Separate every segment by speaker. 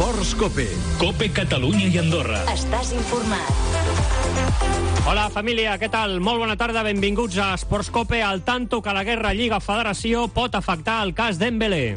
Speaker 1: Esports Cope.
Speaker 2: Cope Catalunya i Andorra.
Speaker 3: Estàs informat.
Speaker 4: Hola, família, què tal? Molt bona tarda, benvinguts a Esports Cope. Al tanto que la guerra Lliga-Federació pot afectar el cas Dembélé.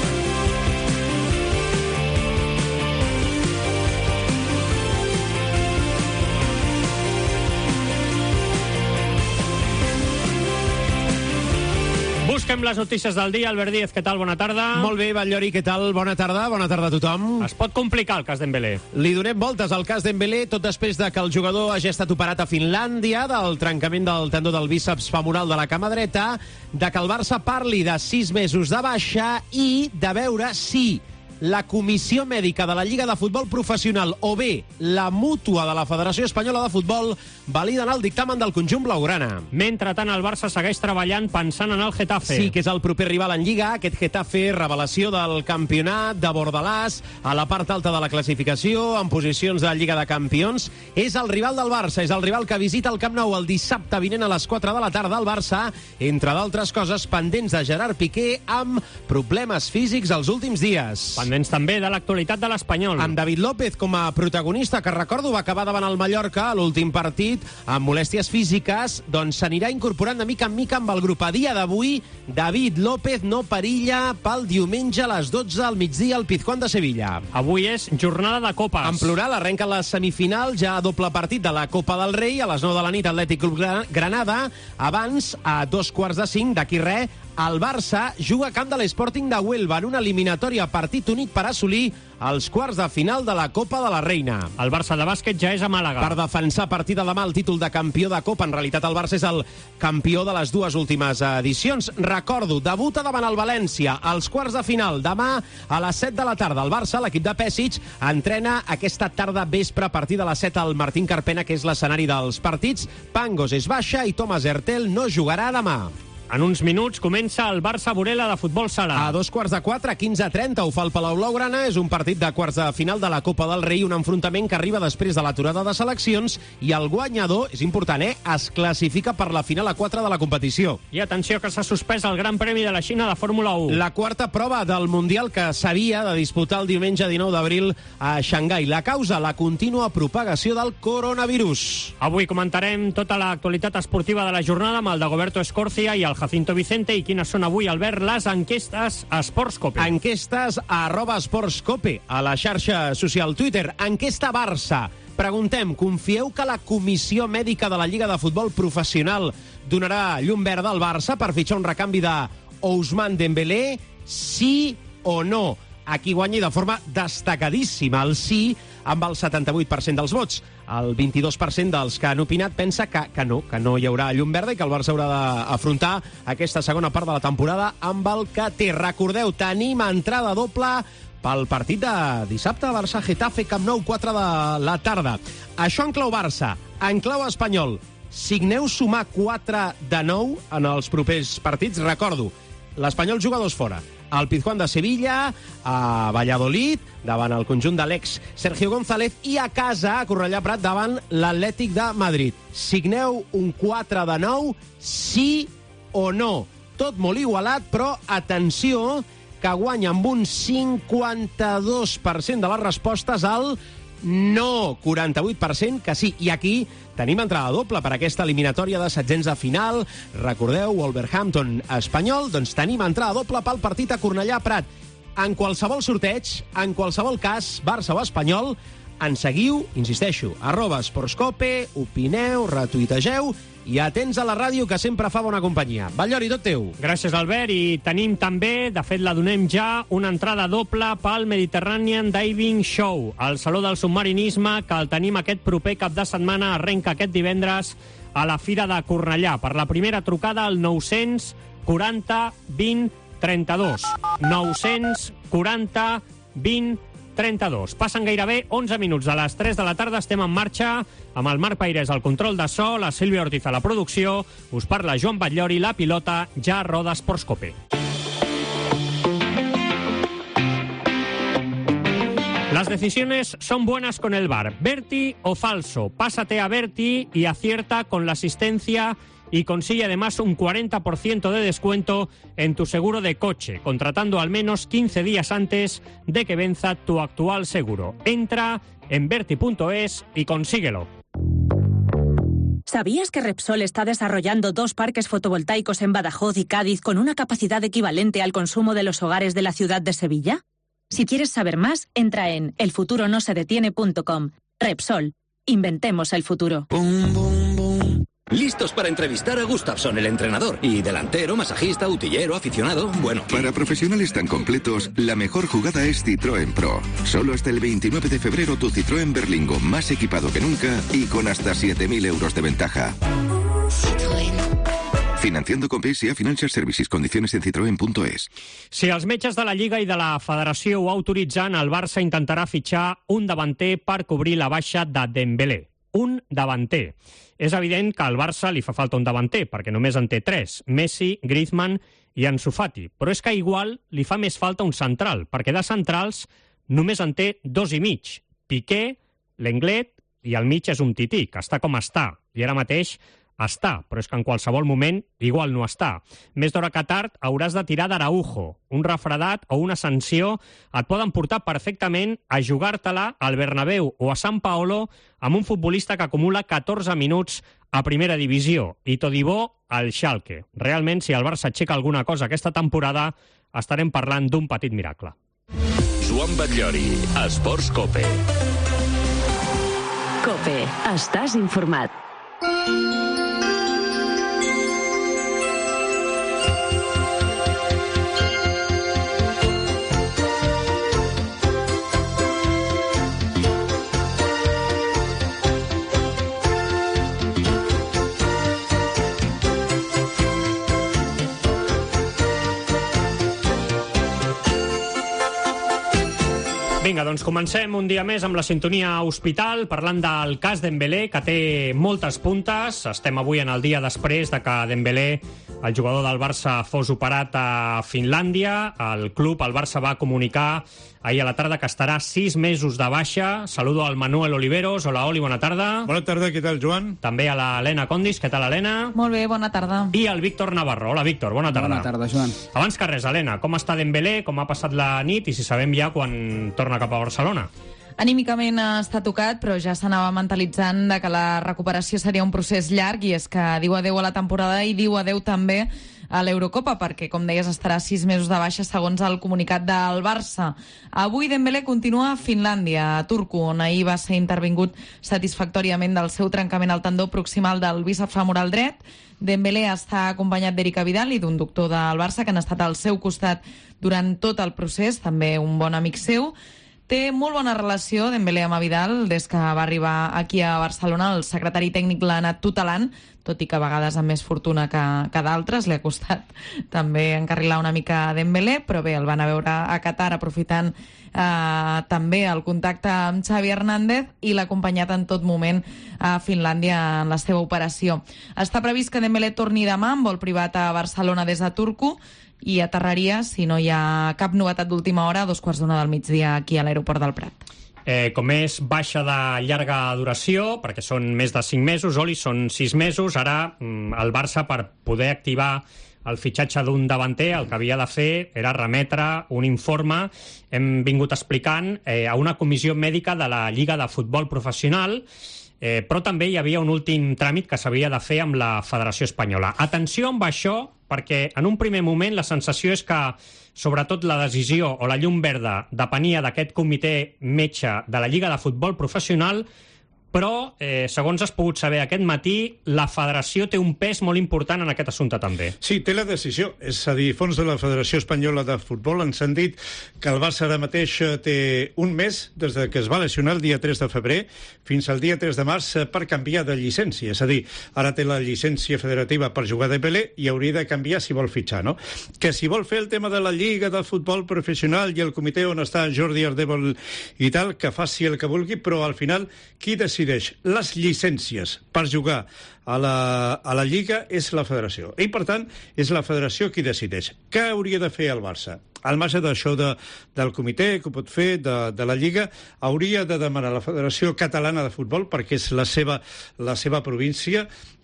Speaker 4: Busquem les notícies del dia. Albert Díez, què tal? Bona tarda.
Speaker 5: Molt bé, Batllori, què tal? Bona tarda a tothom.
Speaker 4: Es pot complicar el cas Dembélé.
Speaker 5: Li donem voltes al cas Dembélé, tot després de que el jugador hagi estat operat a Finlàndia del trencament del tendó del bíceps femoral de la cama dreta, de que el Barça parli de 6 mesos de baixa i de veure si la Comissió Mèdica de la Lliga de Futbol Professional o bé la Mútua de la Federació Espanyola de Futbol validen el dictamen del conjunt blaugrana.
Speaker 4: Mentrestant, el Barça segueix treballant pensant en el Getafe.
Speaker 5: Sí, que és el proper rival en Lliga. Aquest Getafe, revelació del campionat de Bordalàs, a la part alta de la classificació, en posicions de Lliga de Campions. És el rival del Barça, és el rival que visita el Camp Nou el dissabte vinent a les 4 de la tarda. El Barça, entre d'altres coses, pendents de Gerard Piqué amb problemes físics els últims dies.
Speaker 4: Pendents també de l'actualitat de l'Espanyol.
Speaker 5: Amb David López com a protagonista, que recordo va acabar davant el Mallorca a l'últim partit amb molèsties físiques, doncs s'anirà incorporant de mica en mica amb el grup. A dia d'avui, David López no perilla pel diumenge a les 12 al migdia al Pizjuán de Sevilla.
Speaker 4: Avui és jornada de copes.
Speaker 5: En plural, arrenca la semifinal, ja a doble partit de la Copa del Rei, a les 9 de la nit, Atlètic Club Granada. Abans, a 2:45, d'aquí res, el Barça juga a camp de l'Sporting de Huelva en una eliminatòria partit únic per assolir els quarts de final de la Copa de la Reina.
Speaker 4: El Barça de bàsquet ja és a Màlaga.
Speaker 5: Per defensar a partir de demà el títol de campió de Copa. En realitat, el Barça és el campió de les dues últimes edicions. Recordo, debuta davant el València als quarts de final. Demà a les 7 de la tarda. El Barça, l'equip de Pesic, entrena aquesta tarda vespre a partir de les 7 al Martín Carpena, que és l'escenari dels partits. Pangos és baixa i Thomas Hertel no jugarà demà.
Speaker 4: En uns minuts comença el Barça-Burela de futbol sala.
Speaker 5: A 2:15, 15:30, ho fa el Palau Blaugrana. És un partit de quarts de final de la Copa del Rei, un enfrontament que arriba després de l'aturada de seleccions i el guanyador, és important, es classifica per la final a 4 de la competició.
Speaker 4: I atenció que s'ha suspès el Gran Premi de la Xina de Fórmula 1.
Speaker 5: La quarta prova del Mundial que s'havia de disputar el diumenge 19 d'abril a Xangai. La causa, la contínua propagació del coronavirus.
Speaker 4: Avui comentarem tota l'actualitat esportiva de la jornada amb el Dagoberto Escorcia i el Jacinto Vicente. I quines són avui, Albert, les enquestes a Esports Cope?
Speaker 5: Enquestes a @esportscope, a la xarxa social Twitter. Enquesta Barça. Preguntem, confieu que la Comissió Mèdica de la Lliga de Futbol Professional donarà llum verda al Barça per fitxar un recanvi de Ousmane Dembélé? Sí o no? Aquí guanya de forma destacadíssima el sí, amb el 78% dels vots. El 22% dels que han opinat pensa que no hi haurà llum verda i que el Barça haurà d'afrontar aquesta segona part de la temporada amb el que té. Recordeu, tenim entrada doble pel partit de dissabte, Barça-Getafe, Camp Nou, 4 de la tarda. Això en clau Barça. En clau espanyol, signeu sumar 4 de 9 en els propers partits. Recordo, l'Espanyol juga 2 fora. Al Pizjuán de Sevilla, a Valladolid, davant el conjunt de l'ex Sergio González, i a casa, a Cornellà Prat, davant l'Atlètic de Madrid. Signeu un 4 de 9, sí o no? Tot molt igualat, però atenció, que guanya amb un 52% de les respostes al no, 48% que sí. I aquí tenim entrada doble per aquesta eliminatòria de setzents de final. Recordeu, Wolverhampton Espanyol, doncs tenim entrada doble pel partit a Cornellà Prat. En qualsevol sorteig, en qualsevol cas, Barça o Espanyol, ens seguiu, insisteixo, @esportscope, opineu, retuitegeu i atents a la ràdio, que sempre fa bona companyia. Batllori, tot teu.
Speaker 4: Gràcies, Albert. I tenim també, de fet la donem ja, una entrada doble pel Mediterranean Diving Show, el Saló del Submarinisme, que el tenim aquest proper cap de setmana, arrenca aquest divendres a la Fira de Cornellà. Per la primera trucada al 940 20 32. 940 20 32. Passen gairebé 11 minuts de les 3 de la tarda. Estem en marxa amb el Marc Pairés al control de so, la Sílvia Ortiz a la producció. Us parla Joan Batllori, la pilota ja roda Esports Cope. Las decisiones son buenas con el VAR. Berti o falso. Pásate a Berti y acierta con la asistencia y consigue además un 40% de descuento en tu seguro de coche, contratando al menos 15 días antes de que venza tu actual seguro. Entra en Verti.es y consíguelo.
Speaker 1: ¿Sabías que Repsol está desarrollando 2 parques fotovoltaicos en Badajoz y Cádiz con una capacidad equivalente al consumo de los hogares de la ciudad de Sevilla? Si quieres saber más, entra en elfuturonosedetiene.com. Repsol. Inventemos el futuro.
Speaker 3: Listos para entrevistar a Gustafsson, el entrenador. Y delantero, masajista, utillero, aficionado, bueno...
Speaker 6: Para profesionales tan completos, la mejor jugada es Citroën Pro. Solo hasta el 29 de febrero tu Citroën Berlingo más equipado que nunca y con hasta 7.000 euros de ventaja. Financiando con PSA Financial Services. Condiciones en citroen.es.
Speaker 4: Si els metges de la Lliga i de la Federació ho autoritzen, el Barça intentarà fitxar un davanter per cobrir la baixa de Dembélé. Un davanter. És evident que al Barça li fa falta un davanter, perquè només en té 3, Messi, Griezmann i Ansu Fati. Però és que igual li fa més falta un central, perquè de centrals només en té 2 i mig. Piqué, Lenglet i al mig és un Tití, que està com està. I ara mateix està, però és que en qualsevol moment igual no està. Més d'hora que tard hauràs de tirar d'Araujo. Un refredat o una sanció et poden portar perfectament a jugar-te-la al Bernabéu o a Sant Paolo amb un futbolista que acumula 14 minuts a primera divisió i tot i bo al Schalke. Realment, si el Barça aixeca alguna cosa aquesta temporada, estarem parlant d'un petit miracle.
Speaker 2: Joan Batllori, Esports Cope.
Speaker 7: Cope, estàs informat.
Speaker 4: Vinga, doncs comencem un dia més amb la sintonia Hospital, parlant del cas Dembélé, que té moltes puntes. Estem avui en el dia després de que Dembélé, el jugador del Barça, fos operat a Finlàndia. El club, el Barça, va comunicar ahir a la tarda que estarà 6 mesos de baixa. Saludo al Manuel Oliveros. Hola, Oli, bona tarda.
Speaker 8: Bona tarda, què tal, Joan?
Speaker 4: També a l'Helena Condis. Què tal, Helena?
Speaker 9: Molt bé, bona tarda.
Speaker 4: I al Víctor Navarro. Hola, Víctor, bona tarda.
Speaker 10: Bona tarda, Joan.
Speaker 4: Abans que res, Helena, com està Dembélé, com ha passat la nit i si sabem ja quan torna cap a Barcelona?
Speaker 9: Anímicament està tocat, però ja s'anava mentalitzant de que la recuperació seria un procés llarg i és que diu adeu a la temporada i diu adeu també a l'Eurocopa, perquè, com deies, estarà 6 mesos de baixa segons el comunicat del Barça. Avui Dembélé continua a Finlàndia, a Turku, on ahir va ser intervingut satisfactòriament del seu trencament al tendó proximal del bíceps femoral dret. Dembélé està acompanyat d'Erika Vidal i d'un doctor del Barça que han estat al seu costat durant tot el procés, també un bon amic seu. Té molt bona relació Dembélé amb Vidal des que va arribar aquí a Barcelona. El secretari tècnic l'ha anat tutelant, tot i que a vegades amb més fortuna que d'altres. Li ha costat també encarrilar una mica a Dembélé, però bé, el van a veure a Qatar aprofitant també el contacte amb Xavi Hernández i l'ha acompanyat en tot moment a Finlàndia en la seva operació. Està previst que Dembélé torni demà en vol privat a Barcelona des de Turku i aterraria, si no hi ha cap novetat d'última hora, a 2:15 del migdia aquí a l'aeroport del Prat.
Speaker 4: Com és baixa de llarga duració, perquè són més de 5 mesos, Oli, són 6 mesos, ara el Barça, per poder activar el fitxatge d'un davanter, el que havia de fer era remetre un informe, hem vingut explicant, a una comissió mèdica de la Lliga de Futbol Professional, però també hi havia un últim tràmit que s'havia de fer amb la Federació Espanyola. Atenció amb això, perquè en un primer moment la sensació és que sobretot la decisió o la llum verda depenia d'aquest comitè metge de la Lliga de Futbol Professional, però, segons has pogut saber aquest matí, la federació té un pes molt important en aquest assumpte també.
Speaker 8: Sí, té la decisió. És a dir, fons de la Federació Espanyola de Futbol ens han dit que el Barça ara mateix té un mes des que es va lesionar el dia 3 de febrer fins al dia 3 de març per canviar de llicència. És a dir, ara té la llicència federativa per jugar de Dembélé i hauria de canviar si vol fitxar, no? Que si vol fer el tema de la Lliga de Futbol Professional i el comitè on està Jordi Ardèvol i tal, que faci el que vulgui, però al final qui decideix les llicències per jugar a la Lliga és la federació. I, per tant, és la federació qui decideix. Què hauria de fer el Barça? Al marge d'això del comitè, que ho pot fer, de la Lliga, hauria de demanar a la Federació Catalana de Futbol, perquè és la seva província,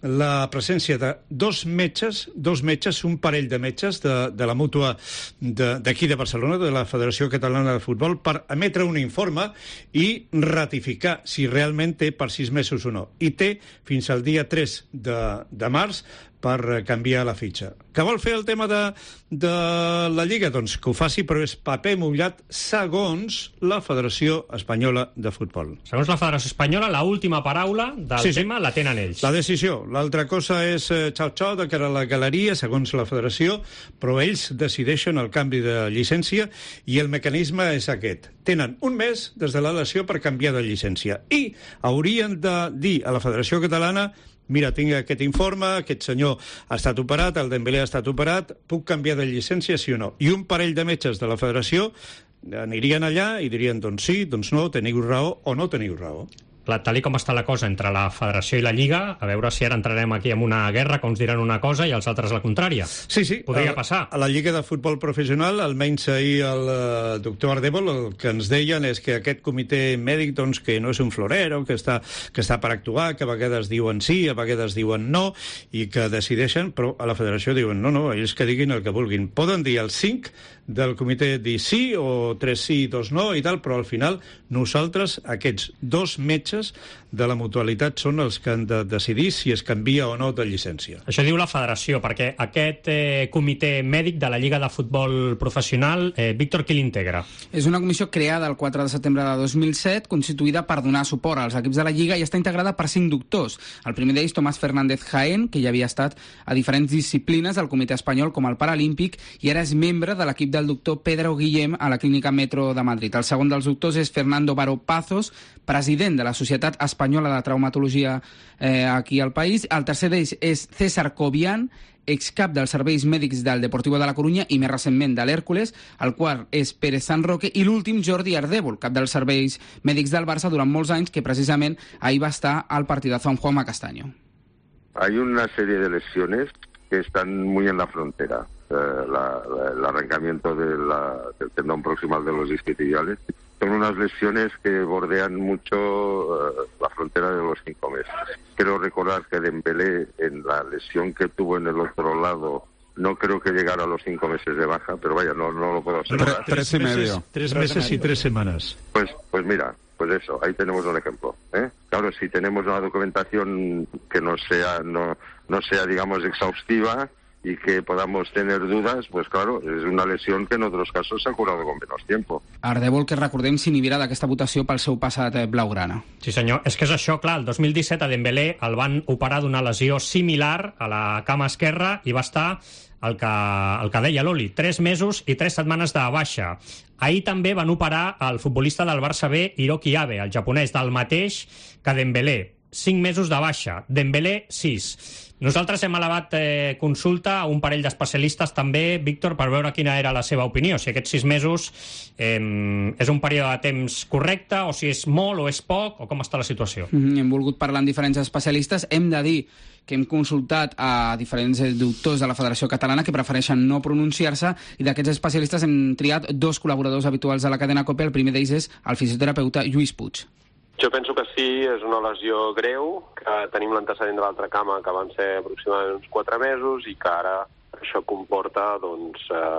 Speaker 8: la presència de dos metges, un parell de metges de la mútua d'aquí de Barcelona, de la Federació Catalana de Futbol, per emetre un informe i ratificar si realment té per 6 mesos o no. I té fins al dia 3 de març per canviar la fitxa. Què vol fer el tema de la Lliga? Doncs que ho faci, però és paper mullat segons la Federació Espanyola de Futbol.
Speaker 4: Segons la Federació Espanyola, l'última paraula del tema la tenen ells.
Speaker 8: La decisió. L'altra cosa és xau-xau de cara a la galeria, segons la Federació, però ells decideixen el canvi de llicència i el mecanisme és aquest. Tenen un mes des de la lesió per canviar de llicència i haurien de dir a la Federació Catalana: mira, tinc aquest informe, aquest senyor ha estat operat, el Dembélé ha estat operat, puc canviar de llicència, sí o no? I un parell de metges de la federació anirien allà i dirien, doncs sí, doncs no, teniu raó o no teniu raó.
Speaker 4: Tal com està la cosa entre la Federació i la Lliga, a veure si ara entrarem aquí en una guerra, que uns diran una cosa i els altres la contrària.
Speaker 8: Sí.
Speaker 4: Podria passar.
Speaker 8: A la Lliga de Futbol Professional, almenys ahir el doctor Ardèvol, el que ens deien és que aquest comitè mèdic, doncs, que no és un florero, que està per actuar, que a vegades diuen sí, a vegades diuen no, i que decideixen, però a la Federació diuen no, ells que diguin el que vulguin. Poden dir els 5 del comitè dir sí, o 3 sí, 2 no, i tal, però al final nosaltres, aquests 2 metges de la mutualitat, són els que han de decidir si es canvia o no de llicència.
Speaker 4: Això diu la Federació, perquè aquest comitè mèdic de la Lliga de Futbol Professional, Víctor, qui l'integra?
Speaker 10: És una comissió creada el 4 de setembre de 2007, constituïda per donar suport als equips de la Lliga, i està integrada per 5 doctors. El primer d'ells, Tomás Fernández Jaén, que ja havia estat a diferents disciplines del comitè espanyol, com el Paralímpic, i ara és membre de l'equip del doctor Pedro Guillem a la Clínica Metro de Madrid. El segon dels doctors és Fernando Baró Pazos, president de la Societat Espanyola de Traumatologia aquí al país. El tercer d'ells és César Cobian, excap dels serveis mèdics del Deportivo de la Corunya i més recentment de l'Hèrcules. El quart és Pérez San Roque i l'últim Jordi Ardèvol, cap dels serveis mèdics del Barça durant molts anys, que precisament ahir va estar al partidazo amb Juanma Castaño.
Speaker 11: Hay una serie de lesiones que están muy en la frontera. El arrancamiento del tendón proximal de los isquiotibiales son unas lesiones que bordean mucho la frontera de los 5 meses. Quiero recordar que Dembélé, en la lesión que tuvo en el otro lado, no creo que llegara a los 5 meses de baja, pero vaya, no lo puedo asegurar.
Speaker 8: 3 y medio. 3 meses y 3 semanas.
Speaker 11: Pues mira, pues eso, ahí tenemos un ejemplo. Claro, si tenemos una documentación que no sea, digamos, exhaustiva y que podamos tener dudas, pues claro, es una lesión que en otros casos s'ha curado con menos tiempo.
Speaker 10: Ardèvol, que recordem, s'inhibirà d'aquesta votació pel seu passat blaugrana.
Speaker 4: Sí senyor, és que és això, clar, el 2017 a Dembélé el van operar d'una lesió similar a la cama esquerra i va estar el que deia l'Oli, 3 mesos i 3 setmanes de baixa. Ahir també van operar el futbolista del Barça B, Hiroki Abe, el japonès, del mateix que Dembélé. 5 mesos de baixa, Dembélé 6. Nosaltres hem elevat consulta a un parell d'especialistes també, Víctor, per veure quina era la seva opinió, si aquests 6 mesos és un període de temps correcte, o si és molt o és poc, o com està la situació.
Speaker 10: Hem volgut parlar amb diferents especialistes. Hem de dir que hem consultat a diferents doctors de la Federació Catalana que prefereixen no pronunciar-se, i d'aquests especialistes hem triat 2 col·laboradors habituals de la cadena COPE. El primer d'ells és el fisioterapeuta Lluís Puig.
Speaker 12: Jo penso que sí, és una lesió greu, que tenim l'antecedent de l'altra cama, que van ser aproximadament uns 4 mesos, i que ara això comporta, doncs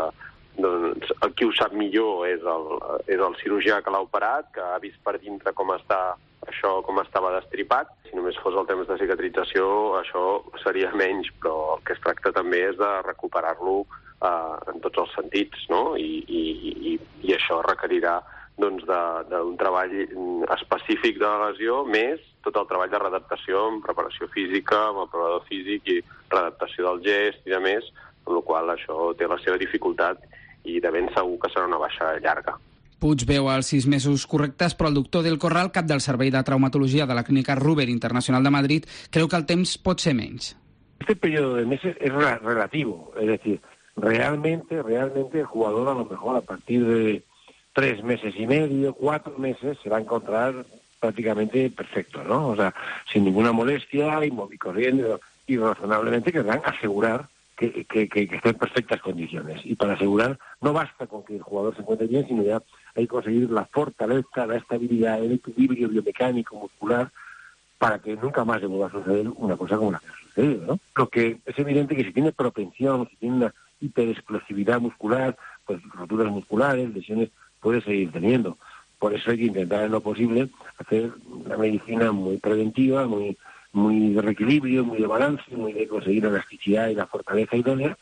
Speaker 12: el qui ho sap millor és el cirurgià que l'ha operat, que ha vist per dintre com estava destripat. Si només fos el temps de cicatrització, això seria menys, però el que es tracta també és de recuperar-lo en tots els sentits, no? I això requerirà d'un treball específic de la lesió, més tot el treball de readaptació amb preparació física, amb el preparador físic i readaptació del gest i de més, amb la qual això té la seva dificultat i de ben segur que serà una baixa llarga.
Speaker 10: Puig veu els 6 mesos correctes, però el doctor del Corral, cap del Servei de Traumatologia de la Clínica Ruber Internacional de Madrid, creu que el temps pot ser menys.
Speaker 13: Este periodo de meses es relativo, es decir, realmente el jugador a lo mejor a partir de 3 meses y medio, 4 meses, se va a encontrar prácticamente perfecto, ¿no? O sea, sin ninguna molestia y corriendo y razonablemente querrán asegurar que esté en perfectas condiciones. Y para asegurar no basta con que el jugador se encuentre bien, sino ya hay que conseguir la fortaleza, la estabilidad, el equilibrio biomecánico, muscular, para que nunca más le vuelva a suceder una cosa como la que ha sucedido, ¿no? Lo que es evidente que si tiene propensión, si tiene una hiperexplosividad muscular, pues roturas musculares, lesiones, puede seguir teniendo. Por eso hay que intentar en lo posible hacer una medicina muy preventiva, muy de reequilibrio, muy de balance, muy de conseguir la elasticidad y la fortaleza idónea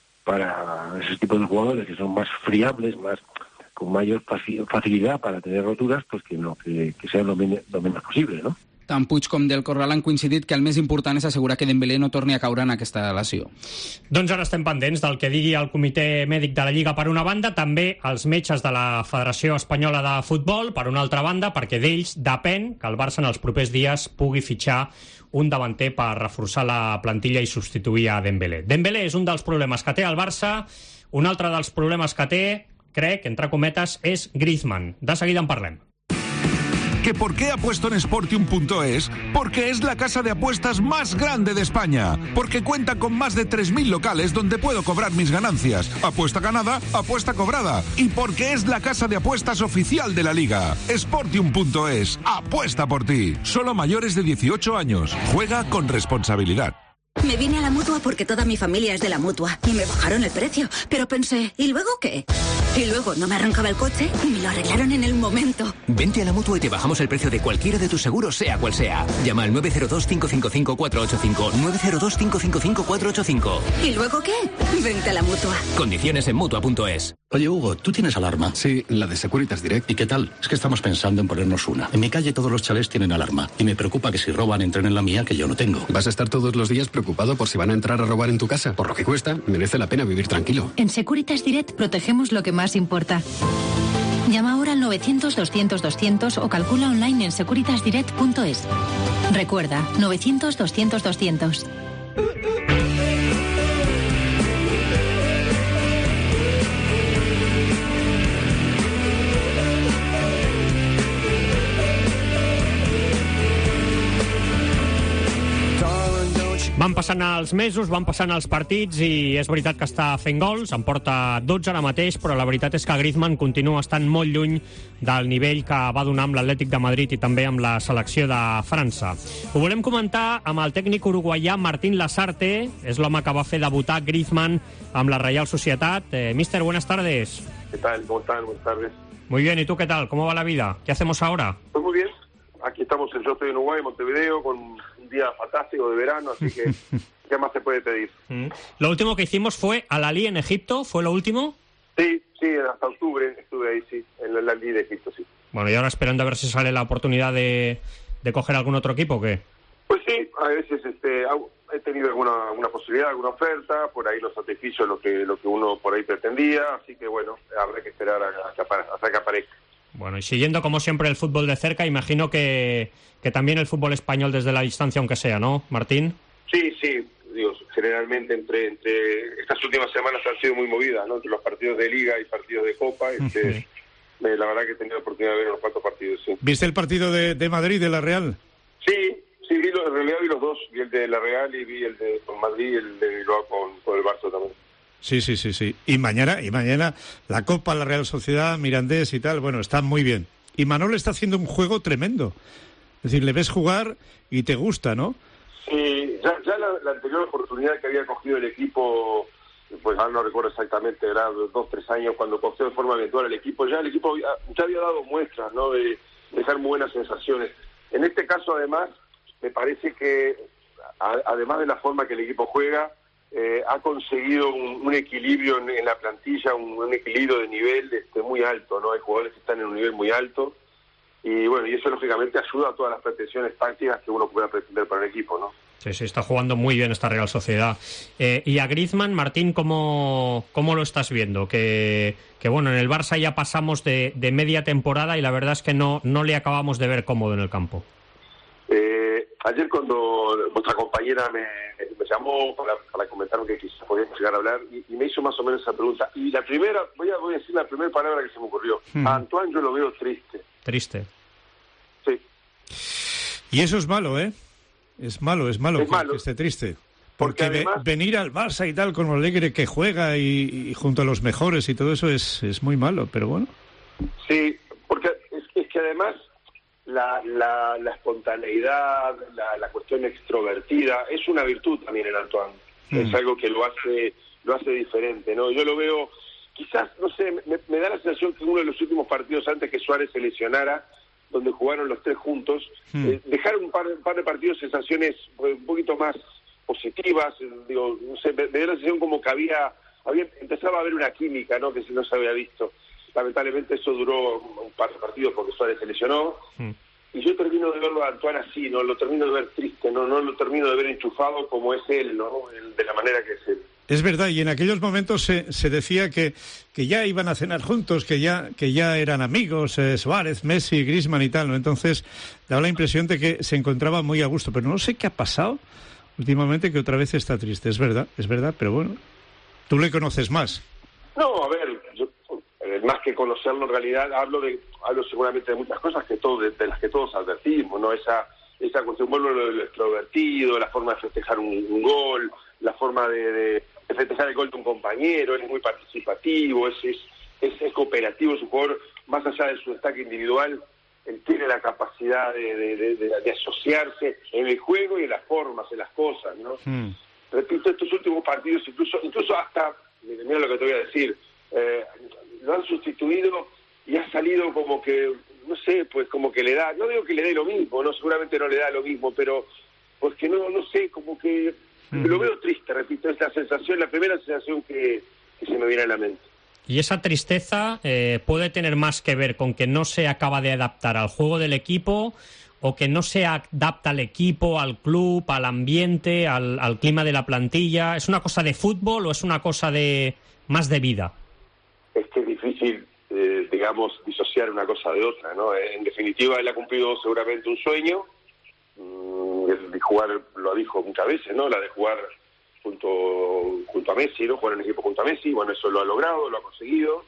Speaker 13: para esos tipos de jugadores que son más friables, con mayor facilidad para tener roturas, pues que sean lo menos posible, ¿no?
Speaker 10: Tant Puig com Del Corral han coincidit que el més important és assegurar que Dembélé no torni a caure en aquesta lesió.
Speaker 4: Doncs ara estem pendents del que digui el comitè mèdic de la Lliga per una banda, també els metges de la Federació Espanyola de Futbol per una altra banda, perquè d'ells depèn que el Barça en els propers dies pugui fitxar un davanter per reforçar la plantilla i substituir a Dembélé. Dembélé és un dels problemes que té el Barça, un altre dels problemes que té, crec, entre cometes, és Griezmann. De seguida en parlem.
Speaker 14: ¿Que por qué apuesto en Sportium.es? Porque es la casa de apuestas más grande de España. Porque cuenta con más de 3.000 locales donde puedo cobrar mis ganancias. Apuesta ganada, apuesta cobrada. Y porque es la casa de apuestas oficial de la Liga. Sportium.es. Apuesta por ti. Solo mayores de 18 años. Juega con responsabilidad.
Speaker 15: Me vine a la Mutua porque toda mi familia es de la Mutua y me bajaron el precio. Pero pensé, ¿y luego qué? Y luego no me arrancaba el coche y me lo arreglaron en el momento.
Speaker 16: Vente a la Mutua y te bajamos el precio de cualquiera de tus seguros, sea cual sea. Llama al 902-555-485. 902-555-485.
Speaker 15: ¿Y luego qué? Vente a la Mutua.
Speaker 16: Condiciones en Mutua.es.
Speaker 17: Oye, Hugo, ¿tú tienes alarma? Sí, la de Securitas Direct. ¿Y qué tal? Es que estamos pensando en ponernos una. En mi calle todos los chalés tienen alarma. Y me preocupa que si roban entren en la mía, que yo no tengo.
Speaker 18: ¿Vas a estar todos los días preocupado por si van a entrar a robar en tu casa? Por lo que cuesta, merece la pena vivir tranquilo.
Speaker 19: En Securitas Direct protegemos lo que más importa. Llama ahora al 900-200-200 o calcula online en securitasdirect.es. Recuerda, 900-200-200.
Speaker 4: Van passant els mesos, van passant els partits i és veritat que està fent gols, en porta 12 ara mateix, però la veritat és que Griezmann continua estant molt lluny del nivell que va donar amb l'Atlètic de Madrid i també amb la selecció de França. Ho volem comentar amb el tècnic uruguaià Martín Lasarte, és l'home que va fer debutar Griezmann amb la Real Sociedad. Mister, buenas tardes.
Speaker 12: ¿Qué tal? ¿Cómo están? Buenas tardes.
Speaker 4: Muy bien, ¿y tú qué tal? ¿Cómo va la vida? ¿Qué hacemos ahora?
Speaker 12: Pues muy bien. Aquí estamos, yo estoy en Uruguay, Montevideo, con un día fantástico de verano, así que ¿qué más se puede pedir?
Speaker 4: Lo último que hicimos fue Al-Ahly en Egipto, ¿fue lo último?
Speaker 12: Sí, hasta octubre estuve ahí, sí, en el Al-Ahly de Egipto, sí.
Speaker 4: Bueno, y ahora esperando a ver si sale la oportunidad de coger algún otro equipo, ¿o qué?
Speaker 12: Pues sí, a veces he tenido alguna posibilidad, alguna oferta, por ahí los sacrificios, lo que uno por ahí pretendía, así que bueno, habrá que esperar hasta que aparezca.
Speaker 4: Bueno, y siguiendo como siempre el fútbol de cerca, imagino que también el fútbol español desde la distancia, aunque sea, ¿no, Martín?
Speaker 12: Sí, digo, generalmente entre estas últimas semanas han sido muy movidas, ¿no? Entre los partidos de Liga y partidos de Copa, la verdad que he tenido la oportunidad de ver unos cuantos partidos, sí.
Speaker 8: ¿Viste el partido de Madrid, de la Real?
Speaker 12: Sí, en realidad vi los dos, vi el de la Real y vi el de con Madrid y el de Bilbao con el Barça también.
Speaker 8: Sí. Y mañana la Copa, la Real Sociedad, Mirandés y tal, bueno, está muy bien. Y Manol está haciendo un juego tremendo. Es decir, le ves jugar y te gusta, ¿no?
Speaker 12: Sí, ya la anterior oportunidad que había cogido el equipo, pues ahora no recuerdo exactamente, era 2-3 años cuando cogió de forma eventual el equipo ya había dado muestras, ¿no? De dejar muy buenas sensaciones. En este caso, además, me parece que, además de la forma que el equipo juega, ha conseguido un equilibrio en la plantilla, un equilibrio de nivel muy alto, ¿no? Hay jugadores que están en un nivel muy alto y bueno, y eso lógicamente ayuda a todas las pretensiones tácticas que uno pueda pretender para el equipo, ¿no?
Speaker 4: Sí, está jugando muy bien esta Real Sociedad. Y a Griezmann, Martín, ¿cómo lo estás viendo? Que bueno, en el Barça ya pasamos de media temporada y la verdad es que no le acabamos de ver cómodo en el campo.
Speaker 12: Ayer cuando vuestra compañera me llamó para comentar que quizás podíamos llegar a hablar y me hizo más o menos esa pregunta. Y la primera, voy a decir la primera palabra que se me ocurrió. A Antoine yo lo veo triste.
Speaker 4: ¿Triste?
Speaker 12: Sí.
Speaker 8: Y eso es malo, ¿eh? Es malo que esté triste. Porque además, venir al Barça y tal, con lo alegre que juega y junto a los mejores y todo eso es muy malo, pero bueno.
Speaker 12: Sí, porque es que además
Speaker 20: la espontaneidad, la cuestión extrovertida, es una virtud también en Antoine. Es algo que lo hace diferente, ¿no? Yo lo veo, quizás, no sé, me da la sensación que uno de los últimos partidos antes que Suárez se lesionara, donde jugaron los tres juntos, dejaron un par de partidos sensaciones un poquito más positivas, digo, no sé, me dio la sensación como que empezaba a haber una química, ¿no? Que no se había visto. Lamentablemente eso duró un par de partidos porque Suárez se lesionó, y yo termino de verlo a Antoine así, no lo termino de ver triste, no lo termino de ver enchufado como es él, ¿no? De la manera que es él.
Speaker 8: Es verdad, y en aquellos momentos se decía que ya iban a cenar juntos, que ya eran amigos, Suárez, Messi, Griezmann y tal, ¿no? Entonces daba la impresión de que se encontraba muy a gusto, pero no sé qué ha pasado últimamente, que otra vez está triste. Es verdad, pero bueno, tú le conoces más.
Speaker 20: No, a ver, yo, más que conocerlo en realidad, hablo seguramente de muchas cosas de las que todos advertimos, ¿no? Esa cuestión, vuelvo a lo extrovertido, la forma de festejar un gol, la forma de festejar el gol de un compañero, él es muy participativo, es cooperativo, es un jugador, más allá de su destaque individual, él tiene la capacidad de asociarse en el juego y en las formas, en las cosas, ¿no? Repito, estos últimos partidos, incluso hasta, mira lo que te voy a decir, lo han sustituido y ha salido como que, no sé, pues como que le da, no digo que le dé lo mismo, no, seguramente no le da lo mismo, pero pues que no sé, como que lo veo triste, repito, es la primera sensación que se me viene a la mente.
Speaker 4: Y esa tristeza puede tener más que ver con que no se acaba de adaptar al juego del equipo, o que no se adapta al equipo, al club, al ambiente, al clima de la plantilla. ¿Es una cosa de fútbol o es una cosa más de vida?
Speaker 20: Es que es difícil, digamos, disociar una cosa de otra, ¿no? En definitiva, él ha cumplido seguramente un sueño, el de jugar, lo dijo muchas veces, ¿no? La de jugar junto a Messi, ¿no? Jugar en equipo junto a Messi, bueno, eso lo ha logrado, lo ha conseguido,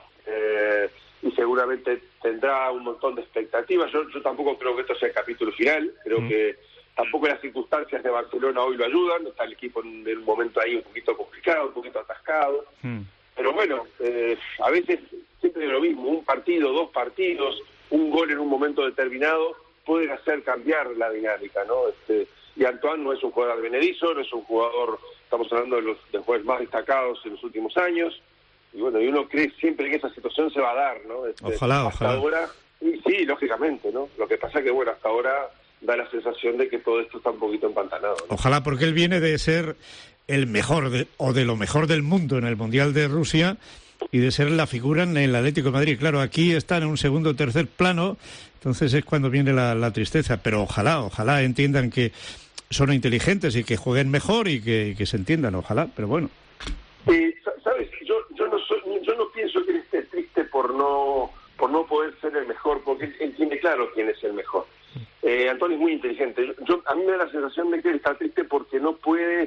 Speaker 20: y seguramente tendrá un montón de expectativas. Yo tampoco creo que esto sea el capítulo final, creo que tampoco las circunstancias de Barcelona hoy lo ayudan, está el equipo en un momento ahí un poquito complicado, un poquito atascado, pero bueno, a veces siempre es lo mismo, un partido, dos partidos, un gol en un momento determinado pueden hacer cambiar la dinámica, ¿no? Y Antoine no es un jugador advenedizo, no es un jugador, estamos hablando de los jugadores más destacados en los últimos años, y bueno, y uno cree siempre que esa situación se va a dar, ¿no?
Speaker 8: Ojalá.
Speaker 20: Ahora, y sí, lógicamente, ¿no? Lo que pasa es que, bueno, hasta ahora da la sensación de que todo esto está un poquito empantanado, ¿no?
Speaker 8: Ojalá, porque él viene de ser el mejor, o de lo mejor del mundo en el Mundial de Rusia, y de ser la figura en el Atlético de Madrid. Claro, aquí están en un segundo o tercer plano, entonces es cuando viene la tristeza, pero ojalá entiendan que son inteligentes y que jueguen mejor y que se entiendan, ojalá, pero bueno.
Speaker 20: ¿Sabes? Yo no pienso que él esté triste por no poder ser el mejor, porque él tiene claro quién es el mejor. Antonio es muy inteligente. A mí me da la sensación de que él está triste porque no puede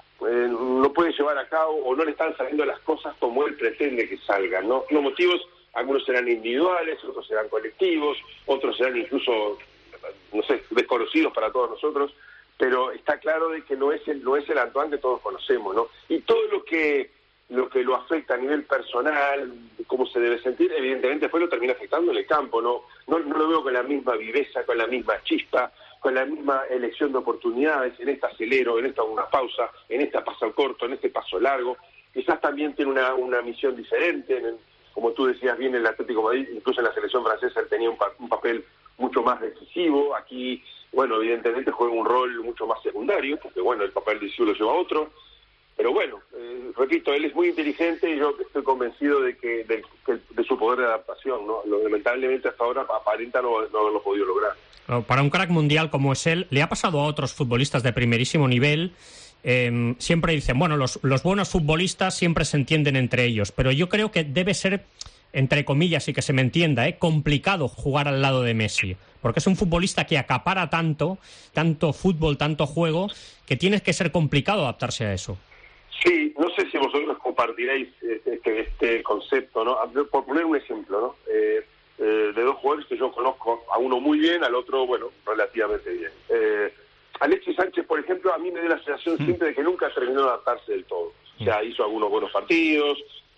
Speaker 20: llevar a cabo, o no le están saliendo las cosas como él pretende que salgan, ¿no? Los motivos, algunos serán individuales, otros serán colectivos, otros serán incluso, no sé, desconocidos para todos nosotros, pero está claro de que no es el Antoine que todos conocemos, ¿no? Y todo lo que lo afecta a nivel personal, cómo se debe sentir, evidentemente después lo termina afectando en el campo, no lo veo con la misma viveza, con la misma chispa, con la misma elección de oportunidades, en esta acelero, en esta una pausa, en esta paso corto, en este paso largo. Quizás también tiene una misión diferente, como tú decías bien, el Atlético de Madrid, incluso en la selección francesa, él tenía un papel mucho más decisivo. Aquí, bueno, evidentemente juega un rol mucho más secundario, porque bueno, el papel decisivo lo lleva a otro. Pero bueno, repito, él es muy inteligente y yo estoy convencido de su poder de adaptación, ¿no? Lamentablemente hasta ahora aparenta no lo ha podido lograr.
Speaker 4: Para un crack mundial como es él, le ha pasado a otros futbolistas de primerísimo nivel. Siempre dicen, bueno, los buenos futbolistas siempre se entienden entre ellos, pero yo creo que debe ser, entre comillas, y que se me entienda, complicado jugar al lado de Messi, porque es un futbolista que acapara tanto fútbol, tanto juego, que tiene que ser complicado adaptarse a eso.
Speaker 20: Sí, no sé si vosotros compartiréis este concepto, ¿no? Por poner un ejemplo, ¿no? De dos jugadores que yo conozco, a uno muy bien, al otro, bueno, relativamente bien. Alexis Sánchez, por ejemplo, a mí me dio la sensación siempre de que nunca terminó de adaptarse del todo. O sea, hizo algunos buenos partidos,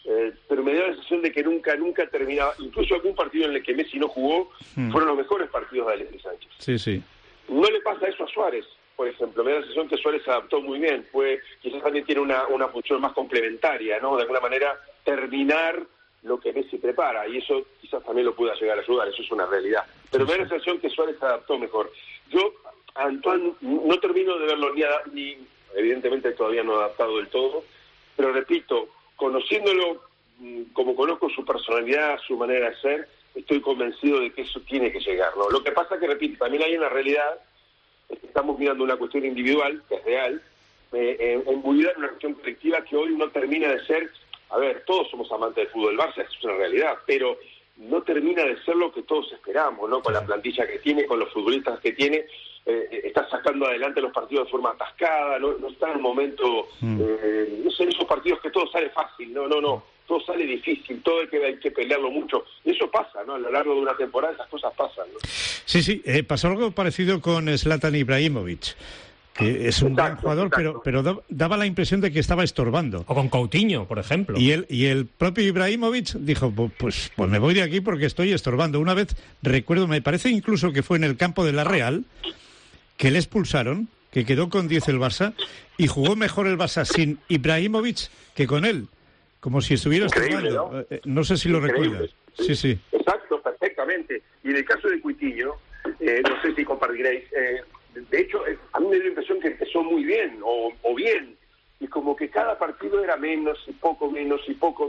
Speaker 20: pero me dio la sensación de que nunca terminaba. Incluso algún partido en el que Messi no jugó fueron los mejores partidos de Alexis Sánchez.
Speaker 8: Sí, sí.
Speaker 20: No le pasa eso a Suárez, por ejemplo. Me da la sensación que Suárez se adaptó muy bien. Quizás también tiene una función más complementaria, ¿no? De alguna manera terminar lo que Messi prepara, y eso quizás también lo pueda llegar a ayudar, eso es una realidad. Pero me da la sensación que Suárez se adaptó mejor. Yo, a Antoine, no termino de verlo ni evidentemente todavía no adaptado del todo, pero repito, conociéndolo como conozco su personalidad, su manera de ser, estoy convencido de que eso tiene que llegar, ¿no? Lo que pasa que, repito, también hay una realidad, es que estamos mirando una cuestión individual, que es real, embuida en una cuestión colectiva que hoy no termina de ser, a ver, todos somos amantes del fútbol del Barça, eso es una realidad, pero no termina de ser lo que todos esperamos, ¿no? Con la plantilla que tiene, con los futbolistas que tiene, está sacando adelante los partidos de forma atascada, no está en el momento, no sé, esos partidos que todo sale fácil, no, todo sale difícil, todo hay que pelearlo mucho, y eso pasa, ¿no? A lo largo de una temporada esas cosas pasan, ¿no?
Speaker 8: Sí, pasó algo parecido con Zlatan Ibrahimovic, que es un gran jugador, pero daba la impresión de que estaba estorbando.
Speaker 4: O con Coutinho, por ejemplo.
Speaker 8: Y el propio Ibrahimovic dijo, pues me voy de aquí porque estoy estorbando. Una vez, recuerdo, me parece incluso que fue en el campo de la Real, que le expulsaron, que quedó con 10 el Barça, y jugó mejor el Barça sin Ibrahimovic que con él, como si estuviera estorbando. No sé si lo recuerdas. Sí.
Speaker 20: Exacto, perfectamente. Y en el caso de Coutinho, no sé si compartiréis... de hecho, a mí me dio la impresión que empezó muy bien, o bien, y como que cada partido era menos, y poco menos,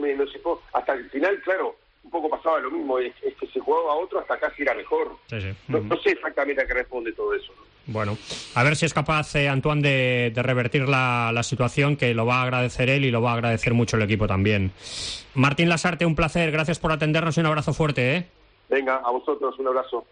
Speaker 20: hasta el final, claro, un poco pasaba lo mismo, es que se jugaba a otro hasta casi era mejor.
Speaker 4: Sí.
Speaker 20: No sé exactamente a qué responde todo eso, ¿no?
Speaker 4: Bueno, a ver si es capaz Antoine de revertir la situación, que lo va a agradecer él y lo va a agradecer mucho el equipo también. Martín Lasarte, un placer, gracias por atendernos y un abrazo fuerte, ¿eh?
Speaker 20: Venga, a vosotros, un abrazo.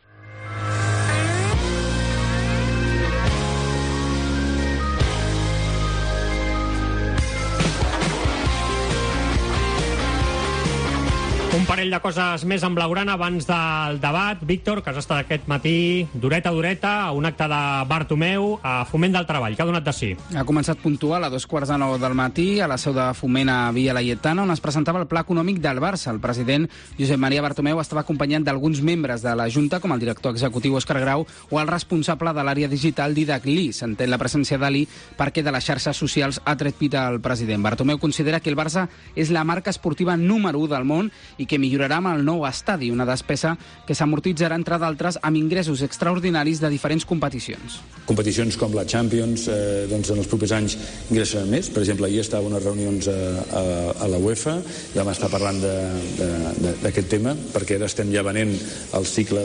Speaker 4: Un parell de coses més en blaugrana abans del debat. Víctor, que has estat aquest matí dureta a un acte de Bartomeu a Foment del Treball. Què ha donat de sí?
Speaker 10: Ha començat puntual a 2:45 del matí a la seu de Foment a Via Laietana, on es presentava el pla econòmic del Barça. El president Josep Maria Bartomeu estava acompanyat d'alguns membres de la Junta, com el director executiu Òscar Grau o el responsable de l'àrea digital Didac Lee. S'entén la presència d'Ali perquè de les xarxes socials ha tret pita el president. Bartomeu considera que el Barça és la marca esportiva número 1 del món i que millorarà amb el nou estadi, una despesa que s'amortitzarà, entre d'altres, amb ingressos extraordinaris de diferents competicions.
Speaker 21: Competicions com la Champions, doncs en els propers anys ingressaran més. Per exemple, ahir estava unes reunions a la UEFA, ja vam estar parlant d'aquest tema, perquè ara estem ja venent el cicle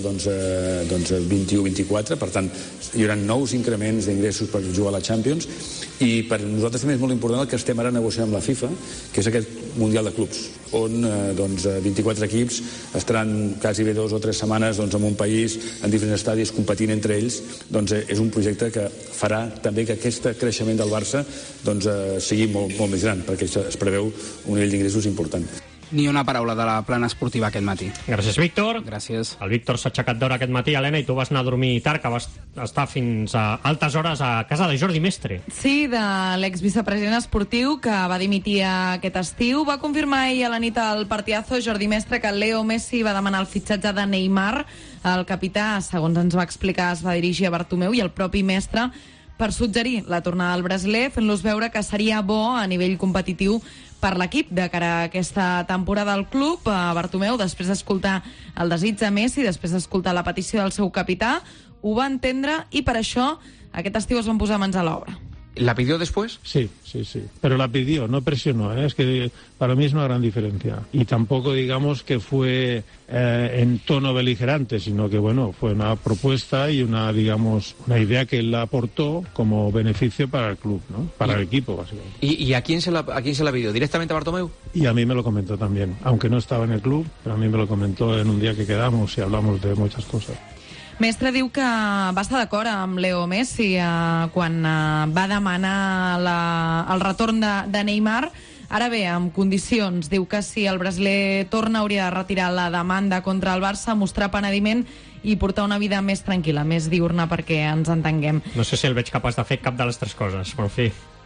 Speaker 21: 21-24, per tant, hi haurà nous increments d'ingressos per jugar a la Champions, i per nosaltres també és molt important el que estem ara negociant amb la FIFA, que és aquest Mundial de Clubs, on 24 equips estaran quasi bé 2 o 3 setmanes en un país, en diferents estadis, competint entre ells. És un projecte que farà també que aquest creixement del Barça sigui molt més gran, perquè es preveu un nivell d'ingressos important.
Speaker 10: Ni una paraula de la plana esportiva aquest matí.
Speaker 4: Gràcies, Víctor.
Speaker 10: Gràcies.
Speaker 4: El Víctor s'ha aixecat d'hora aquest matí, Helena, i tu vas anar a dormir tard, que vas estar fins a altes hores a casa de Jordi Mestre.
Speaker 9: Sí, de l'exvicepresident esportiu, que va dimitir aquest estiu. Va confirmar ahir a la nit al partidazo Jordi Mestre que Leo Messi va demanar el fitxatge de Neymar. El capità, segons ens va explicar, es va dirigir a Bartomeu i el propi Mestre per suggerir la tornada al brasiler, fent-los veure que seria bo a nivell competitiu per l'equip de cara a aquesta temporada al club. Bartomeu, després d'escoltar el desig de Messi, després d'escoltar la petició del seu capità, ho va entendre i per això aquest estiu es van posar mans a l'obra.
Speaker 22: ¿La pidió después?
Speaker 23: Sí, pero la pidió, no presionó, es que para mí es una gran diferencia. Y tampoco digamos que fue en tono beligerante, sino que bueno, fue una propuesta y una idea que él aportó como beneficio para el club, ¿no? Para el equipo, básicamente.
Speaker 22: ¿Y a quién se la pidió? ¿Directamente a Bartomeu?
Speaker 23: Y a mí me lo comentó también, aunque no estaba en el club, pero a mí me lo comentó en un día que quedamos y hablamos de muchas cosas.
Speaker 9: Mestre diu que va estar d'acord amb Leo Messi quan va demanar el retorn de Neymar. Ara bé, amb condicions. Diu que si el brasiler torna hauria de retirar la demanda contra el Barça, mostrar penediment i portar una vida més tranquil·la, més diurna, perquè ens entenguem.
Speaker 4: No sé si el veig capaç de fer cap de les tres coses, però en fi.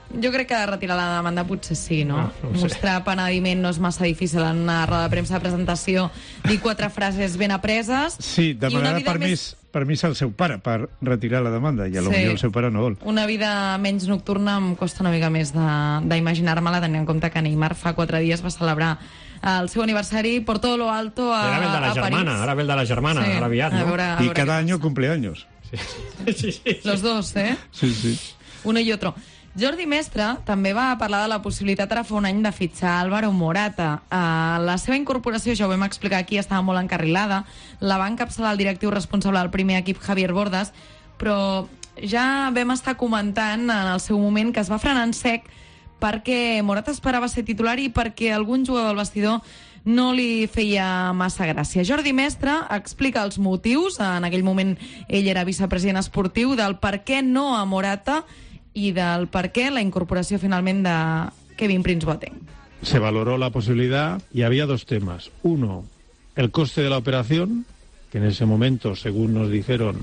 Speaker 9: Jo crec que retirar la demanda potser sí, no?
Speaker 4: No sé.
Speaker 9: Mostrar penediment no és massa difícil en una roda de premsa de presentació, dir 4 frases ben apreses.
Speaker 8: Sí, demanar permís al seu pare per retirar la demanda, i potser el seu pare no vol.
Speaker 9: Una vida menys nocturna em costa una mica més d'imaginar-me-la, tenint en compte que Neymar fa 4 dies va celebrar el seu aniversari por todo lo alto a París.
Speaker 4: Ara ve el de la germana, ara aviat, no?
Speaker 8: Y cada año cumpleaños.
Speaker 9: Sí. Los dos, ¿eh?
Speaker 8: Sí.
Speaker 9: Uno y otro. Jordi Mestre també va parlar de la possibilitat ara fa un any de fitxar Álvaro Morata. La seva incorporació, ja ho vam explicar aquí, estava molt encarrilada. La va encapçalar el directiu responsable del primer equip, Javier Bordas, però ja vam estar comentant en el seu moment que es va frenar en sec perquè Morata esperava ser titular i perquè algun jugador del vestidor no li feia massa gràcia. Jordi Mestre explica els motius, en aquell moment ell era vicepresident esportiu, del per què no a Morata y del por qué la incorporación finalmente de Kevin Prince Boateng.
Speaker 23: Se valoró la posibilidad y había 2 temas. Uno, el coste de la operación, que en ese momento, según nos dijeron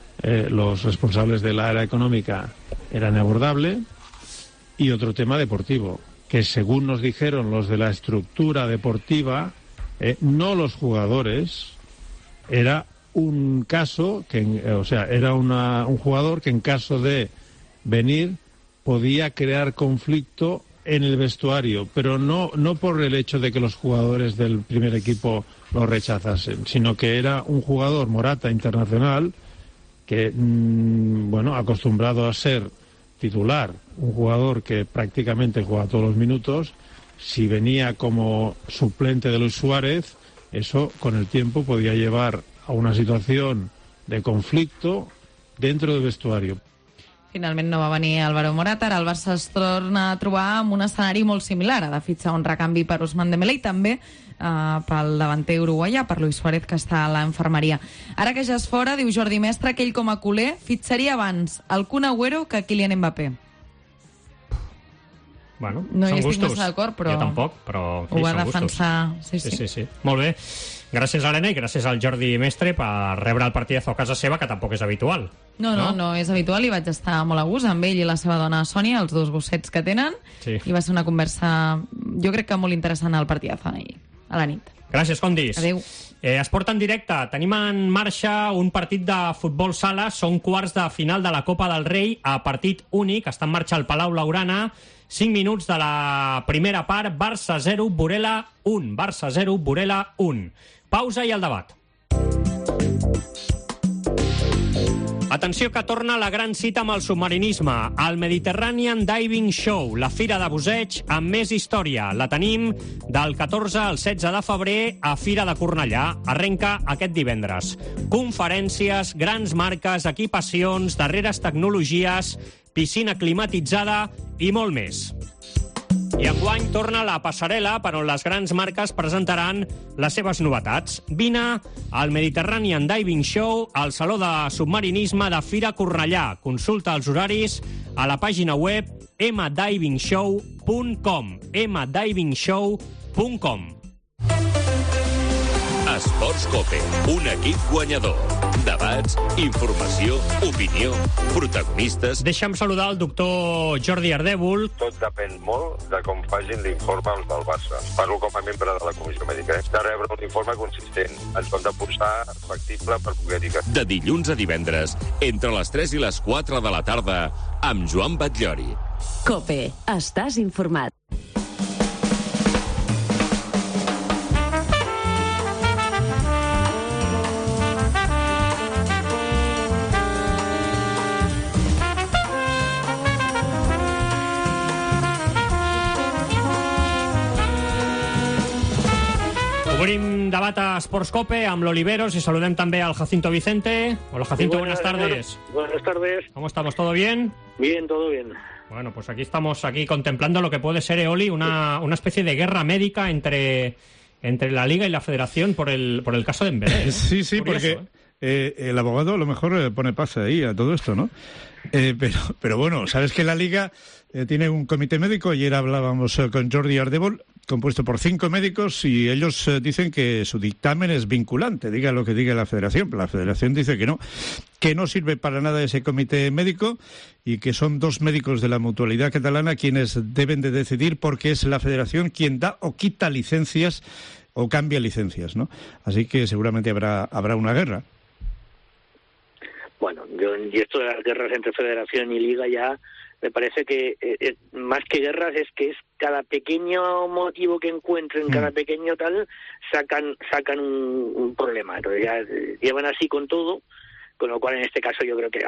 Speaker 23: los responsables del área económica, era inabordable. Y otro tema deportivo, que según nos dijeron los de la estructura deportiva, no los jugadores, era un caso, era un jugador que en caso de venir podía crear conflicto en el vestuario, pero no por el hecho de que los jugadores del primer equipo lo rechazasen, sino que era un jugador, Morata, internacional, que, acostumbrado a ser titular, un jugador que prácticamente juega todos los minutos, si venía como suplente de Luis Suárez, eso con el tiempo podía llevar a una situación de conflicto dentro del vestuario.
Speaker 9: Finalment no va venir Álvaro Morata, ara el Barça es torna a trobar amb un escenari molt similar. Ha de fitxar un recanvi per Ousmane Dembélé i també pel davanter uruguaià, per Luis Suárez, que està a l'infermeria. Ara que ja és fora, diu Jordi Mestre que ell com a culer fitxaria abans el Kun Agüero que Kylian Mbappé.
Speaker 4: Bueno,
Speaker 9: no
Speaker 4: són
Speaker 9: hi estic
Speaker 4: gustos.
Speaker 9: massa d'acord, però...
Speaker 4: Jo tampoc, però
Speaker 9: ho va defensar.
Speaker 4: Sí. Molt bé. Gràcies, Helena, i gràcies al Jordi Mestre per rebre el partidazo a casa seva, que tampoc és habitual.
Speaker 9: No és habitual, i vaig estar molt a gust amb ell i la seva dona Sònia, els 2 gossets que tenen, i va ser una conversa, jo crec que molt interessant al partidazo ahir, a la nit.
Speaker 4: Gràcies, Condis.
Speaker 9: Adéu.
Speaker 4: Esport en directe. Tenim en marxa un partit de futbol sala. Són quarts de final de la Copa del Rei a partit únic. Està en marxa el Palau Laurana. 5 minuts de la primera part. Barça 0, Burela 1. Barça 0, Burela 1. Pausa i el debat. Atenció, que torna la gran cita amb el submarinisme, el Mediterranean Diving Show, la fira de busseig amb més història. La tenim del 14 al 16 de febrer a Fira de Cornellà. Arrenca aquest divendres. Conferències, grans marques, equipacions, darreres tecnologies, piscina climatitzada i molt més. I enguany torna la passarel·la per on les grans marques presentaran les seves novetats. Vine al Mediterranean Diving Show al Saló de Submarinisme de Fira Cornellà. Consulta els horaris a la pàgina web mdivingshow.com mdivingshow.com.
Speaker 2: Esports Cope, un equip guanyador. Debats, informació, opinió, protagonistes...
Speaker 4: Deixa'm saludar el doctor Jordi Ardèvol.
Speaker 11: Tot depèn molt de com facin l'informe els del Barça. Parlo com a membre de la comissió mèdica. De rebre un informe consistent. Ens ho hem de posar factible per poder dir que...
Speaker 2: De dilluns a divendres, entre les 3 i les 4 de la tarda, amb Joan Batllori.
Speaker 7: COPE. Estàs informat.
Speaker 4: Obrim debat a Esports Cope amb l'Oliveros y saludem també al Jacinto Vicente. Hola, Jacinto, buenas tardes.
Speaker 1: Buenas tardes.
Speaker 4: ¿Cómo estamos? ¿Todo bien?
Speaker 1: Bien, todo bien.
Speaker 4: Bueno, pues aquí estamos contemplando lo que puede ser, Eoli, una especie de guerra médica entre la Liga y la Federación por el caso de Dembélé.
Speaker 8: Sí,
Speaker 4: curioso,
Speaker 8: porque el abogado a lo mejor pone pase ahí a todo esto, ¿no? Pero bueno, sabes que la Liga tiene un comité médico. Ayer hablábamos con Jordi Ardèvol. compuesto por 5 médicos y ellos dicen que su dictamen es vinculante, diga lo que diga la Federación. La Federación dice que no sirve para nada ese comité médico y que son 2 médicos de la Mutualidad Catalana quienes deben de decidir porque es la Federación quien da o quita licencias o cambia licencias, ¿no? Así que seguramente habrá una guerra.
Speaker 1: Bueno, y esto de las guerras entre Federación y Liga ya me parece que más que guerras es que es cada pequeño motivo que encuentren, cada pequeño tal, sacan un problema. Entonces ya llevan así con todo, con lo cual en este caso yo creo que,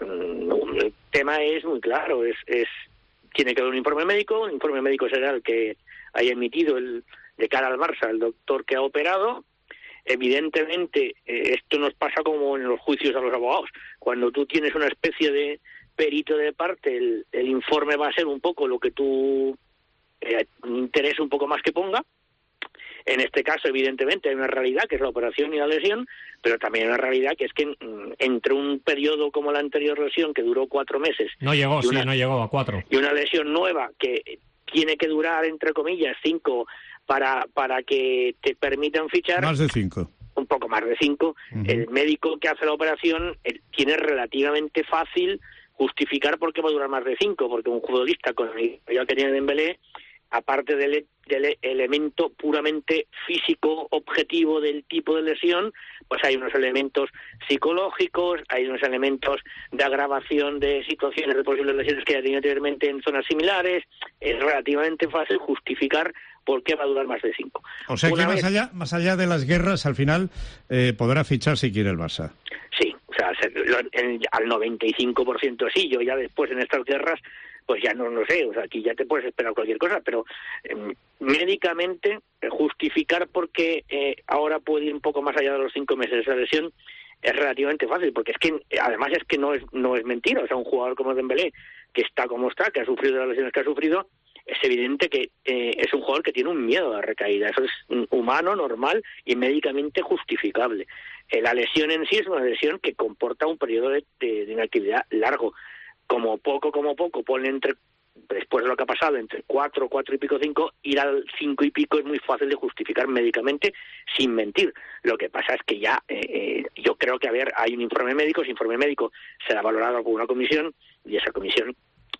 Speaker 1: el tema es muy claro, tiene que haber un informe médico será el que haya emitido de cara al Barça el doctor que ha operado. Evidentemente, esto nos pasa como en los juicios a los abogados. Cuando tú tienes una especie de perito de parte, el informe va a ser un poco lo que tú interesa un poco más que ponga. En este caso, evidentemente, hay una realidad que es la operación y la lesión, pero también hay una realidad que es que entre un periodo como la anterior lesión, que duró 4 meses...
Speaker 4: No llegó a 4.
Speaker 1: Y una lesión nueva que tiene que durar, entre comillas, 5 para que te permitan fichar...
Speaker 8: Más de 5.
Speaker 1: Un poco más de 5. El médico que hace la operación tiene relativamente fácil justificar por qué va a durar más de 5, porque un futbolista con el nivel que tiene Dembélé, aparte del elemento puramente físico objetivo del tipo de lesión, pues hay unos elementos psicológicos, hay unos elementos de agravación de situaciones de posibles lesiones que ya tenía anteriormente en zonas similares. Es relativamente fácil justificar por qué va a durar más de 5.
Speaker 8: O sea que más allá de las guerras, al final podrá fichar si quiere el Barça.
Speaker 1: Sí, o sea, al 95% sí. Yo ya después en estas guerras pues ya no lo sé, o sea, aquí ya te puedes esperar cualquier cosa, pero médicamente justificar por qué ahora puede ir un poco más allá de los 5 meses de esa lesión es relativamente fácil, porque es que además es que no es mentira. O sea, un jugador como Dembélé, que está como está, que ha sufrido las lesiones que ha sufrido, es evidente que es un jugador que tiene un miedo a la recaída. Eso es humano, normal y médicamente justificable. La lesión en sí es una lesión que comporta un periodo de inactividad largo. Como poco, ponle después de lo que ha pasado, entre 4 y pico, 5, ir al 5 y pico es muy fácil de justificar médicamente, sin mentir. Lo que pasa es que ya, yo creo que, hay un informe médico, ese informe médico será valorado por una comisión, y esa comisión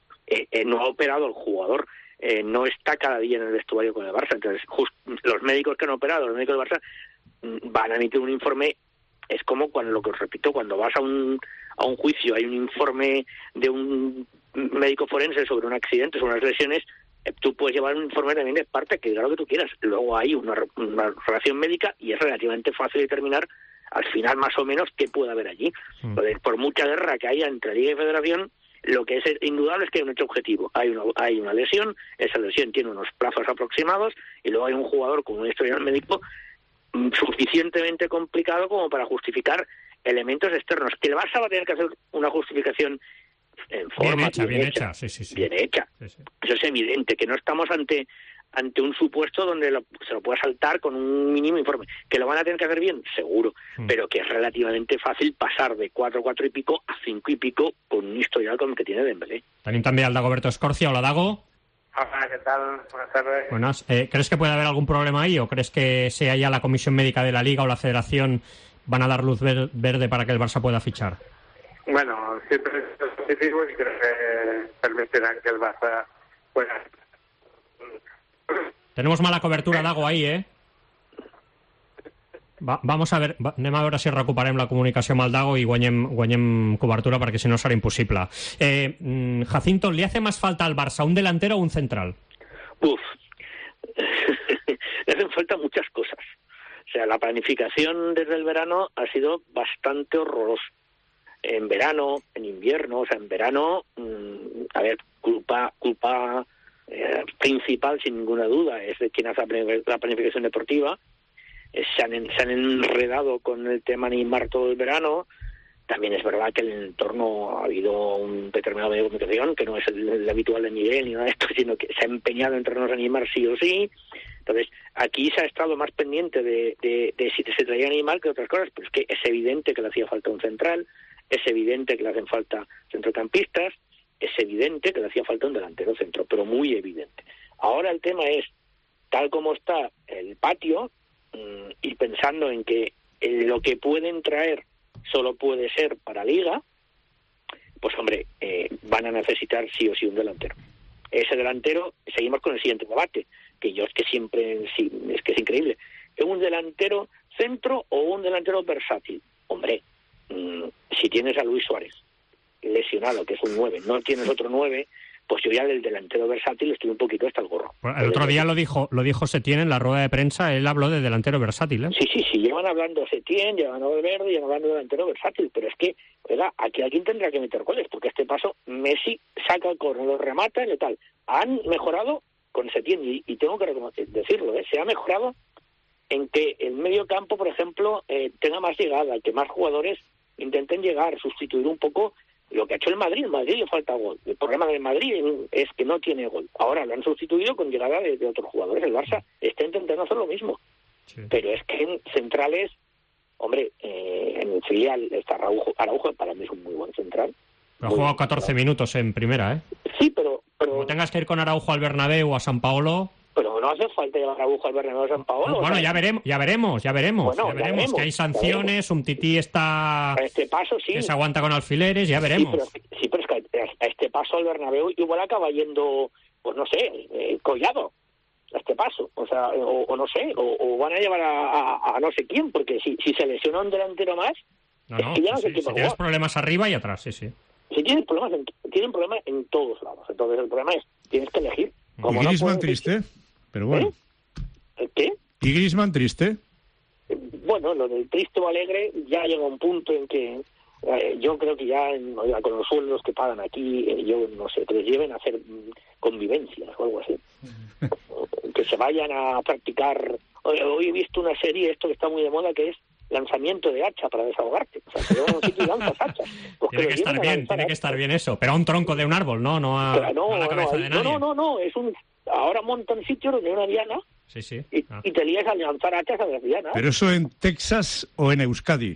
Speaker 1: no ha operado al jugador, no está cada día en el vestuario con el Barça. Entonces, los médicos que han operado, los médicos del Barça, van a emitir un informe. Es como cuando, lo que os repito, cuando vas a un juicio, hay un informe de un médico forense sobre un accidente, sobre unas lesiones, tú puedes llevar un informe también de parte que diga lo que tú quieras. Luego hay una relación médica y es relativamente fácil determinar al final más o menos qué puede haber allí. Entonces, por mucha guerra que haya entre Liga y Federación, lo que es indudable es que hay un hecho objetivo. Hay una lesión, esa lesión tiene unos plazos aproximados y luego hay un jugador con un historial médico suficientemente complicado como para justificar elementos externos. Que el Barça va a tener que hacer una justificación en forma bien hecha. Sí. Bien hecha. Sí. Eso es evidente, que no estamos ante un supuesto donde se lo pueda saltar con un mínimo informe. Que lo van a tener que hacer bien, seguro, pero que es relativamente fácil pasar de 4 y pico a 5 y pico con un historial como el que tiene Dembélé.
Speaker 4: Tenim també el Dagoberto Escorcia. Hola, Dago.
Speaker 3: Hola, ¿qué tal? Buenas tardes.
Speaker 4: Buenas. ¿Crees que puede haber algún problema ahí o crees que sea ya la Comisión Médica de la Liga o la Federación van a dar luz verde para que el Barça pueda fichar?
Speaker 3: Bueno, siempre es positivo y creo que permitirán que el Barça pueda...
Speaker 4: Tenemos mala cobertura, Dago, ahí, ¿eh? Vamos a veure si recuperem la comunicació amb el Dago i guanyem cobertura, perquè si no serà impossible. Jacinto, ¿le hace más falta al Barça un delantero o un central?
Speaker 1: Le hacen falta muchas cosas. O sea, la planificación desde el verano ha sido bastante horrorosa. En verano, en invierno, o sea, en verano, culpa principal, sin ninguna duda, es de quien hace la planificación deportiva. Se han enredado con el tema Neymar todo el verano. También es verdad que en el entorno ha habido un determinado medio de comunicación que no es el habitual de Miguel ni nada de esto, sino que se ha empeñado en traernos a Neymar sí o sí. Entonces, aquí se ha estado más pendiente de si se traía a Neymar que otras cosas, pero es que es evidente que le hacía falta un central, es evidente que le hacen falta centrocampistas, es evidente que le hacía falta un delantero centro, pero muy evidente. Ahora el tema es tal como está el patio, y pensando en que lo que pueden traer solo puede ser para Liga, pues hombre, van a necesitar sí o sí un delantero. Ese delantero, seguimos con el siguiente debate, que yo es que siempre, es que es increíble. ¿Es un delantero centro o un delantero versátil? Hombre, si tienes a Luis Suárez lesionado, que es un 9, no tienes otro 9, pues yo ya del delantero versátil estoy un poquito hasta el gorro.
Speaker 4: Bueno, el otro día lo dijo Setién en la rueda de prensa, él habló de delantero versátil, ¿eh?
Speaker 1: Sí, llevan hablando Setién, llevan hablando de Verde, llevan hablando de delantero versátil, pero es que, oiga, aquí alguien tendrá que meter goles, porque este paso Messi saca el córner, lo remata y tal. Han mejorado con Setién, y tengo que decirlo, se ha mejorado en que el medio campo, por ejemplo, tenga más llegada, que más jugadores intenten llegar, sustituir un poco lo que ha hecho el Madrid. El Madrid le falta gol. El problema del Madrid es que no tiene gol. Ahora lo han sustituido con llegada de otros jugadores. El Barça está intentando hacer lo mismo. Sí. Pero es que en centrales, hombre, en el filial está Araujo para mí es un muy buen central.
Speaker 4: Pero ha jugado 14 minutos en primera, ¿eh?
Speaker 1: Sí, pero...
Speaker 4: Como tengas que ir con Araujo al Bernabéu o a San Paolo...
Speaker 1: Pero no hace falta llevar a Araujo al Bernabéu a San Paolo.
Speaker 4: Bueno, ya veremos. Bueno, ya veremos, que hay sanciones, un tití está...
Speaker 1: A este paso, sí.
Speaker 4: Que se aguanta con alfileres, ya veremos.
Speaker 1: Sí, pero es que a este paso al Bernabéu igual acaba yendo, pues no sé, Collado. A este paso. O sea, o no sé, o van a llevar a no sé quién, porque si se lesiona un delantero más...
Speaker 4: No, es que ya no sé quién va a jugar. Tienes problemas arriba y atrás, sí.
Speaker 1: Si tienen problemas en todos lados. Entonces el problema es, tienes que elegir.
Speaker 8: Y Griezmann triste, pero bueno.
Speaker 1: ¿Qué?
Speaker 8: ¿Y Griezmann triste?
Speaker 1: Bueno, lo del triste o alegre ya llega un punto en que yo creo que ya con los sueldos que pagan aquí, yo no sé, que les lleven a hacer convivencias o algo así. Que se vayan a practicar. Hoy he visto una serie, esto que está muy de moda, que es lanzamiento de hacha para desahogarte. O sea, que llevan a un sitio y lanzas hachas.
Speaker 4: Tiene que estar bien eso. Pero a un tronco de un árbol, no a la cabeza de nadie.
Speaker 1: No, es ahora montan sitios donde hay una diana.
Speaker 4: Sí.
Speaker 1: Y te lías a lanzar hachas a las dianas.
Speaker 8: ¿Pero eso en Texas o en Euskadi?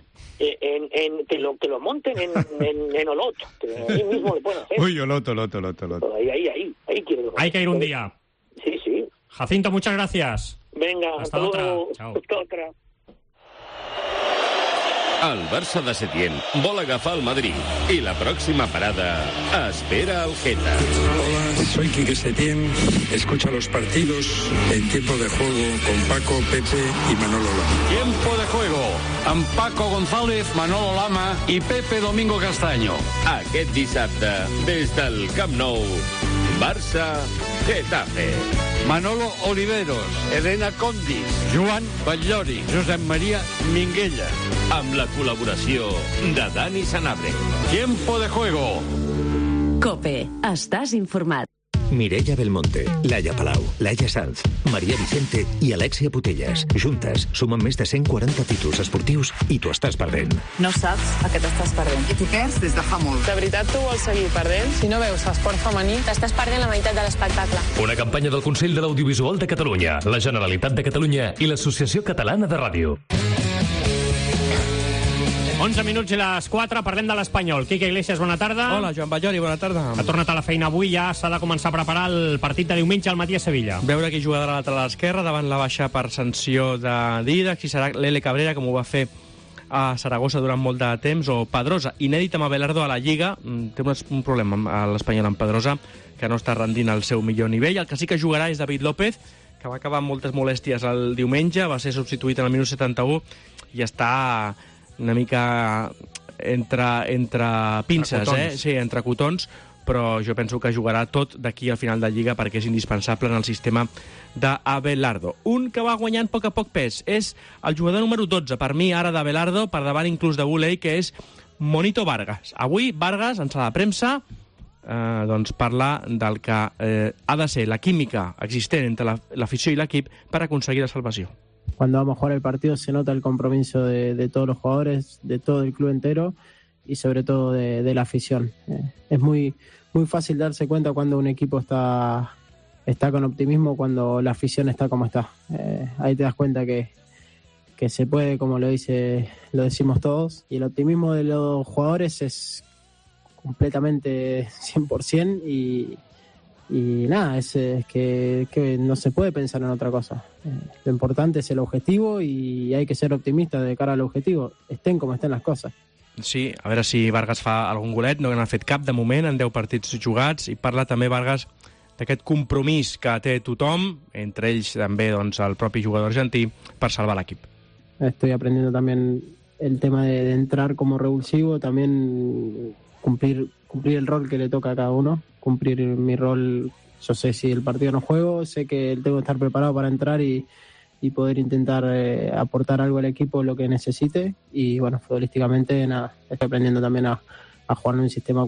Speaker 1: Que lo monten en Olot, que ahí mismo lo pueden hacer.
Speaker 8: Uy, Olot.
Speaker 1: Ahí quiero.
Speaker 4: Hay que ir un día.
Speaker 1: Sí.
Speaker 4: Jacinto, muchas gracias.
Speaker 1: Venga,
Speaker 4: hasta otra.
Speaker 1: Chao. Hasta otra.
Speaker 2: El Barça de Setién vol agafar el Madrid i la pròxima parada espera el Geta.
Speaker 5: Hola, soy Quique Setién. Escucha los partidos en tiempo de juego con Paco, Pepe y Manolo Lama.
Speaker 17: Tiempo de juego amb Paco González, Manolo Lama i Pepe Domingo Castaño.
Speaker 2: Aquest dissabte, des del Camp Nou, Barça-Getafe.
Speaker 17: Manolo Oliveros, Elena Condis, Joan Batllori, Josep Maria Minguella.
Speaker 2: Amb la col·laboració de Dani Sanabria.
Speaker 17: Tiempo de juego.
Speaker 7: COPE. Estàs informat.
Speaker 6: Mireia Belmonte, Laia Palau, Laia Sanz, Maria Vicente i Alexia Putellas. Juntes sumen més de 140 títols esportius i t'ho estàs perdent.
Speaker 13: No saps a què t'estàs perdent. I t'ho perds des de fa molt.
Speaker 24: De veritat tu vols seguir perdent? Si no veus esport femení,
Speaker 25: t'estàs perdent la meitat de l'espectacle.
Speaker 26: Una campanya del Consell de l'Audiovisual de Catalunya, la Generalitat de Catalunya i l'Associació Catalana de Ràdio.
Speaker 4: 11 minuts i les 4, parlem de l'Espanyol. Quique Iglesias, bona tarda.
Speaker 27: Hola, Joan Batllori, bona tarda.
Speaker 4: Ha tornat a la feina avui, ja s'ha de començar a preparar el partit de diumenge al matí a Sevilla.
Speaker 27: Veure qui jugarà a lateral esquerra davant la baixa per sanció de Dídac, si serà l'Ele Cabrera, com ho va fer a Saragossa durant molt de temps, o Pedrosa. Inèdit amb Abelardo a la Lliga, té un problema a l'Espanyol amb Pedrosa, que no està rendint al seu millor nivell. El que sí que jugarà és David López, que va acabar amb moltes molèsties el diumenge, va ser substituït en el minut 71 i està una mica entre pinces, sí, entre cotons, però jo penso que jugarà tot d'aquí al final de Lliga perquè és indispensable en el sistema d'Abelardo. Un que va guanyant a poc pes és el jugador número 12, per mi, ara d'Abelardo, per davant inclús de Buley, que és Monito Vargas. Avui Vargas, en sala de premsa, doncs parla del que ha de ser la química existent entre l'afició i l'equip per aconseguir la salvació.
Speaker 28: Cuando vamos a jugar el partido se nota el compromiso de todos los jugadores, de todo el club entero y sobre todo de la afición. Es muy fácil darse cuenta cuando un equipo está con optimismo, cuando la afición está como está. Ahí te das cuenta que se puede, como lo decimos todos, y el optimismo de los jugadores es completamente 100% y nada, es que no se puede pensar en otra cosa. Lo importante es el objetivo y hay que ser optimista de cara al objetivo, estén com estén les coses.
Speaker 27: Sí, a veure si Vargas fa algun golet, no n'ha fet cap de moment en 10 partits jugats, i parla també Vargas d'aquest compromís que té tothom, entre ells també doncs, el propi jugador argentí, per salvar l'equip.
Speaker 28: Estoy aprendiendo también el tema de entrar como revulsivo, también cumplir el rol que le toca a cada uno, cumplir mi rol. Yo sé si el partido no juego, sé que tengo que estar preparado para entrar y poder intentar aportar algo al equipo, lo que necesite. Y bueno, futbolísticamente nada, estoy aprendiendo también a jugar en un sistema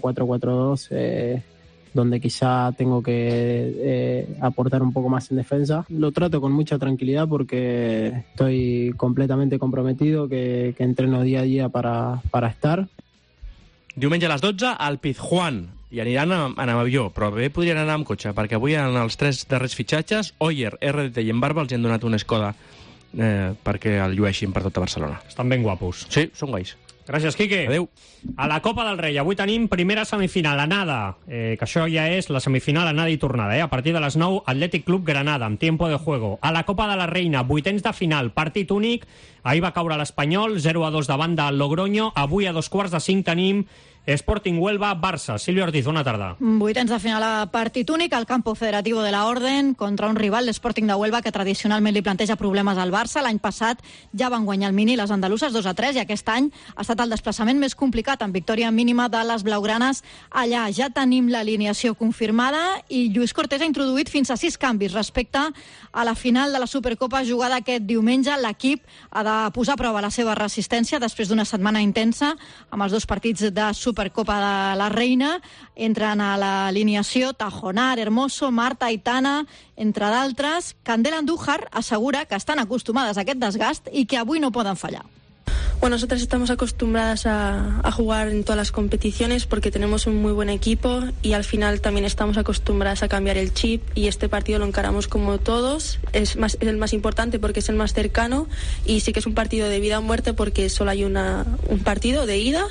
Speaker 28: 4-4-2, donde quizá tengo que aportar un poco más en defensa. Lo trato con mucha tranquilidad porque estoy completamente comprometido, que entreno día a día para estar.
Speaker 27: Diumenge a les 12 al Pizjuán, i aniran en avió, però bé podrien anar amb cotxe, perquè avui en els 3 darrers fitxatges, Oyer, RDT i Embarba els han donat una Skoda perquè el llueixin per tota Barcelona.
Speaker 4: Estan ben guapos.
Speaker 27: Sí, són guais.
Speaker 4: Gràcies, Quique.
Speaker 27: Adéu.
Speaker 4: A la Copa del Rei, avui tenim primera semifinal, anada, que això ja és la semifinal anada i tornada, a partir de les 9, Athletic Club Granada, amb tiempo de juego. A la Copa de la Reina, vuitens de final, partit únic, ahir va caure l'Espanyol, 0-2 davant del Logroño, avui a 2:45 tenim Sporting Huelva, Barça. Silvia Ortiz, bona tarda.
Speaker 12: Vuitens de final a partit únic al campo federativo de la Orden contra un rival, l'Sporting de Huelva, que tradicionalment li planteja problemes al Barça. L'any passat ja van guanyar el Mini les andaluses 2-3 i aquest any ha estat el desplaçament més complicat, amb victòria mínima de les blaugranes allà. Ja tenim l'alineació confirmada i Lluís Cortés ha introduït fins a 6 canvis respecte a la final de la Supercopa jugada aquest diumenge. L'equip ha de posar a prova la seva resistència després d'una setmana intensa amb els 2 partits de Supercopa de la Reina. Entren a l'alineació Tajonar, Hermoso, Marta, Aitana, entre d'altres. Candela Andújar assegura que estan acostumades a aquest desgast i que avui no poden fallar.
Speaker 14: Bueno, nosotras estamos acostumbradas a jugar en todas las competiciones porque tenemos un muy buen equipo y al final también estamos acostumbradas a cambiar el chip y este partido lo encaramos como todos. Es el más importante porque es el más cercano y sí que es un partido de vida o muerte porque solo hay un partido de ida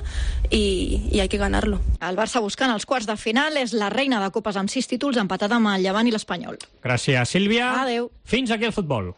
Speaker 14: i hay que ganarlo.
Speaker 12: El Barça buscant els quarts de final és la reina de copes amb 6 títols, empatada amb el Llevant i l'Espanyol.
Speaker 4: Gràcies, Sílvia.
Speaker 12: Adéu.
Speaker 4: Fins aquí el futbol.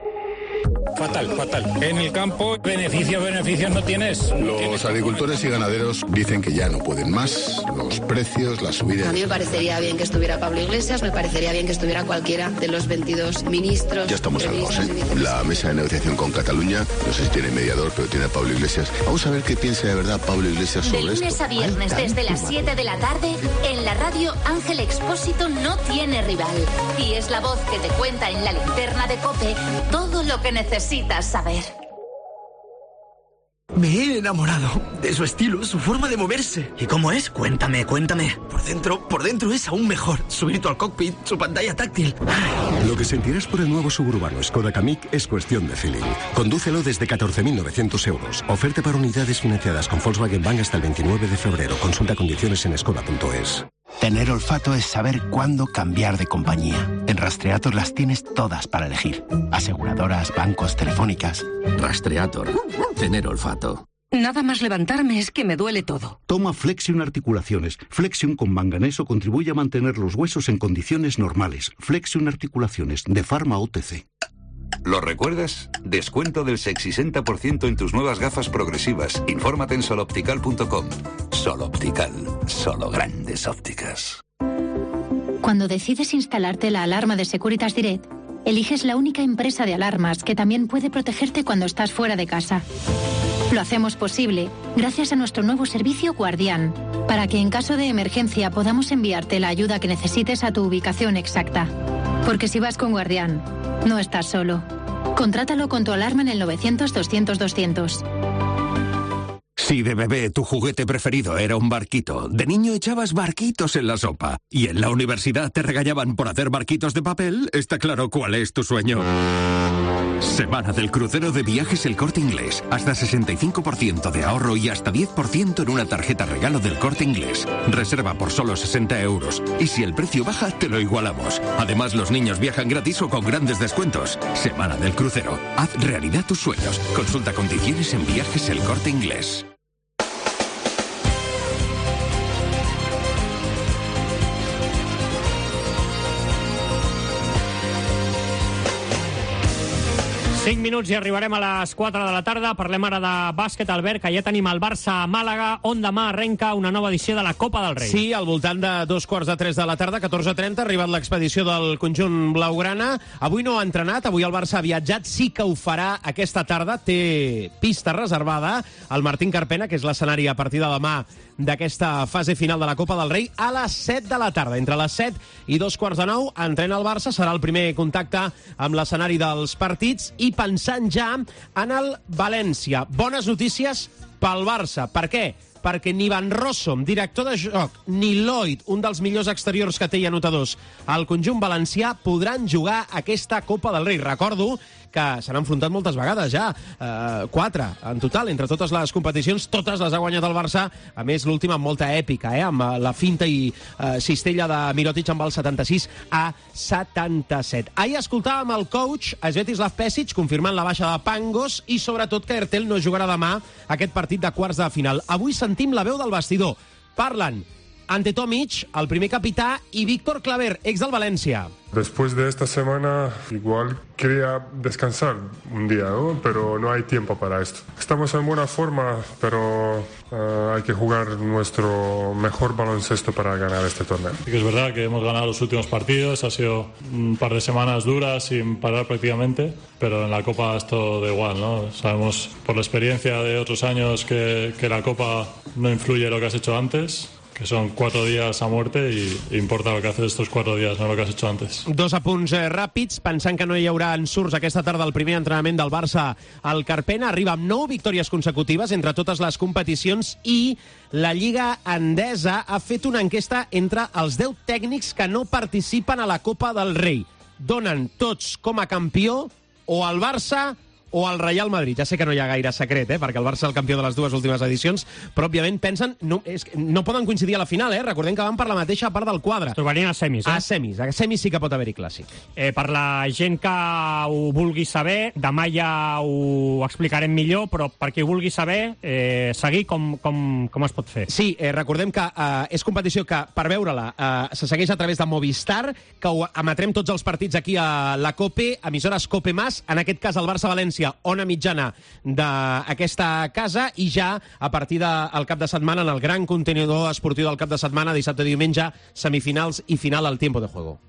Speaker 15: Fatal. En el campo, beneficios no tienes.
Speaker 16: Los agricultores y ganaderos dicen que ya no pueden más. Los precios, las subidas.
Speaker 18: A mí me parecería bien que estuviera Pablo Iglesias, me parecería bien que estuviera cualquiera de los 22 ministros.
Speaker 16: Ya estamos salvados, La mesa de negociación con Cataluña, no sé si tiene mediador, pero tiene a Pablo Iglesias. Vamos a ver qué piensa de verdad Pablo Iglesias sobre esto.
Speaker 19: De lunes a viernes, desde las 7 de la tarde, en la radio Ángel Expósito no tiene rival. Y es la voz que te cuenta en la linterna de COPE todo lo que necesitas saber.
Speaker 20: Me he enamorado de su estilo, su forma de moverse. ¿Y cómo es? Cuéntame. Por dentro es aún mejor. Su virtual cockpit, su pantalla táctil.
Speaker 21: Lo que sentirás por el nuevo suburbano Skoda Kamiq es cuestión de feeling. Condúcelo desde 14.900 euros. Oferta para unidades financiadas con Volkswagen Bank hasta el 29 de febrero. Consulta condiciones en skoda.es.
Speaker 29: Tener olfato es saber cuándo cambiar de compañía. En Rastreator las tienes todas para elegir. Aseguradoras, bancos, telefónicas.
Speaker 30: Rastreator. Tener olfato.
Speaker 31: Nada más levantarme es que me duele todo.
Speaker 32: Toma Flexion Articulaciones. Flexion con manganeso contribuye a mantener los huesos en condiciones normales. Flexion Articulaciones, de Pharma OTC.
Speaker 33: ¿Lo recuerdas? Descuento del 60% en tus nuevas gafas progresivas. Infórmate en soloptical.com. Soloptical. Solo grandes ópticas.
Speaker 34: Cuando decides instalarte la alarma de Securitas Direct, eliges la única empresa de alarmas que también puede protegerte cuando estás fuera de casa. Lo hacemos posible gracias a nuestro nuevo servicio Guardián, para que en caso de emergencia podamos enviarte la ayuda que necesites a tu ubicación exacta. Porque si vas con Guardián, no estás solo. Contrátalo con tu alarma en el 900-200-200.
Speaker 35: Si de bebé tu juguete preferido era un barquito, de niño echabas barquitos en la sopa y en la universidad te regañaban por hacer barquitos de papel, está claro cuál es tu sueño. Semana del crucero de Viajes El Corte Inglés. Hasta 65% de ahorro y hasta 10% en una tarjeta regalo del Corte Inglés. Reserva por solo 60 euros. Y si el precio baja, te lo igualamos. Además, los niños viajan gratis o con grandes descuentos. Semana del crucero. Haz realidad tus sueños. Consulta condiciones en Viajes El Corte Inglés.
Speaker 4: 5 minuts i arribarem a les 4 de la tarda. Parlem ara de bàsquet, Albert, que ja tenim el Barça a Màlaga, on demà arrenca una nova edició de la Copa del Rei.
Speaker 1: Sí, al voltant de 2:45 de la tarda, 14:30, ha arribat l'expedició del conjunt blaugrana. Avui no ha entrenat, avui el Barça ha viatjat, sí que ho farà aquesta tarda. Té pista reservada al Martín Carpena, que és l'escenari a partir de demà d'aquesta fase final de la Copa del Rei, a les 7 de la tarda. Entre les 7 i 2:45 entrena el Barça, serà el primer contacte amb l'escenari dels partits i pensant ja en el València. Bones notícies pel Barça. Per què? Perquè ni Van Rossum, director de joc, ni Lloyd, un dels millors exteriors que té i anotadors al conjunt valencià, podran jugar aquesta Copa del Rei. Recordo que s'han enfrontat moltes vegades ja, 4 en total, entre totes les competicions, totes les ha guanyat el Barça, a més l'última amb molta èpica, amb la finta i cistella de Mirotic amb el 76-77. Ahir escoltàvem el coach Svetislav Pesic confirmant la baixa de Pangos i sobretot que Ertel no jugarà demà aquest partit de quarts de final. Avui sentim la veu del vestidor. Parlen Ante Tomic, el primer capità, y Víctor Claver, ex del Valencia.
Speaker 2: Después de esta semana, igual quería descansar un día, ¿no? Pero no hay tiempo para esto. Estamos en buena forma, pero hay que jugar nuestro mejor baloncesto para ganar este torneo.
Speaker 3: Sí que es verdad que hemos ganado los últimos partidos, ha sido un par de semanas duras sin parar prácticamente, pero en la Copa esto da igual, ¿no? Sabemos por la experiencia de otros años que la Copa no influye en lo que has hecho antes, que son 4 días a muerte i importa el que haces estos 4 días, no lo que has hecho antes.
Speaker 1: 2 apunts ràpids, pensant que no hi haurà ensurts aquesta tarda el primer entrenament del Barça al Carpena. Arriba amb 9 victòries consecutives entre totes les competicions i la Lliga Endesa ha fet una enquesta entre els 10 tècnics que no participen a la Copa del Rei. Donen tots com a campió o al Barça o al Real Madrid. Ja sé que no hi ha gaire secret, perquè el Barça és el campió de les 2 últimes edicions, però òbviament pensen... No poden coincidir a la final, Recordem que van per la mateixa part del quadre.
Speaker 4: Es trobarien a semis,
Speaker 1: A semis sí que pot haver-hi clàssic.
Speaker 4: Per la gent que ho vulgui saber, demà ja ho explicarem millor, però per qui ho vulgui saber, seguir com es pot fer.
Speaker 1: Sí, recordem que és competició que, per veure-la, se segueix a través de Movistar, que ho emetrem tots els partits aquí a la COPE, emissores COPE+, en aquest cas el Barça-València, ona mitjana d'aquesta casa, i ja a partir del cap de setmana en el gran contenidor esportiu del cap de setmana, dissabte i diumenge, semifinals i final al tiempo de juego.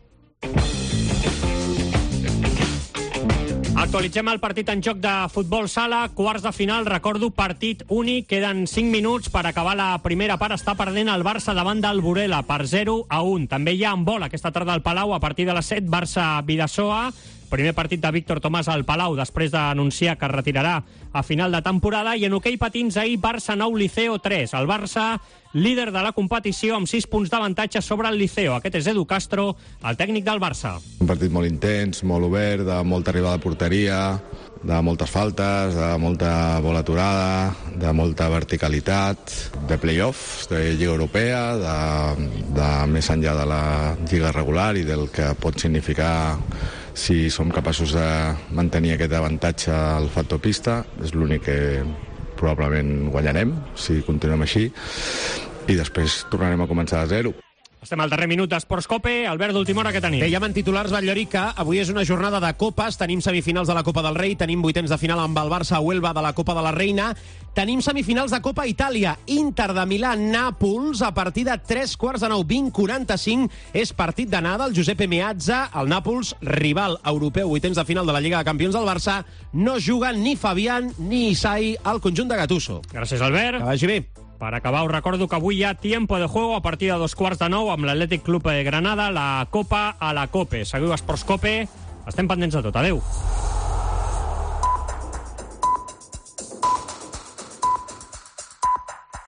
Speaker 4: Actualitzem el partit en joc de futbol sala, quarts de final, recordo, partit únic, queden 5 minuts per acabar la primera part, està perdent el Barça davant del Burela per 0-1. També hi ha handbol aquesta tarda al Palau a partir de les 7, Barça-Bidasoa, primer partit de Víctor Tomàs al Palau després d'anunciar que es retirarà a final de temporada, i en hoquei patins ahir Barça 9, Liceo 3. El Barça, líder de la competició amb 6 punts d'avantatge sobre el Liceo. Aquest és Edu Castro, el tècnic del Barça.
Speaker 5: Un partit molt intens, molt obert, de molta arribada a porteria, de moltes faltes, de molta bola aturada, de molta verticalitat, de play-offs, de Lliga Europea, de més enllà de la Lliga regular i del que pot significar si som capaços de mantenir aquest avantatge al factor pista. És l'únic que probablement guanyarem si continuem així, i després tornarem a començar de zero.
Speaker 4: Estem al darrer minut d'Esports Cope. Albert, d'última hora, què tenim?
Speaker 1: Dèiem en titulars, Batllori, que avui és una jornada de copes. Tenim semifinals de la Copa del Rei, tenim vuitens de final amb el Barça a Huelva de la Copa de la Reina, tenim semifinals de Copa Itàlia, Inter de Milà, Nàpols, a partir de 3:45, 20:45, és partit d'anada. El Giuseppe Meazza, el Nàpols, rival europeu, vuitens de final de la Lliga de Campions del Barça, no juguen ni Fabián ni Isai al conjunt de Gattuso.
Speaker 4: Gràcies, Albert.
Speaker 1: Que vagi bé.
Speaker 4: Per acabar, us recordo que avui hi ha tiempo de juego a partir de 8:45 amb l'Atlètic Club de Granada, la Copa a la Cope. Seguiu Esports Cope, estem pendents de tot. Adéu.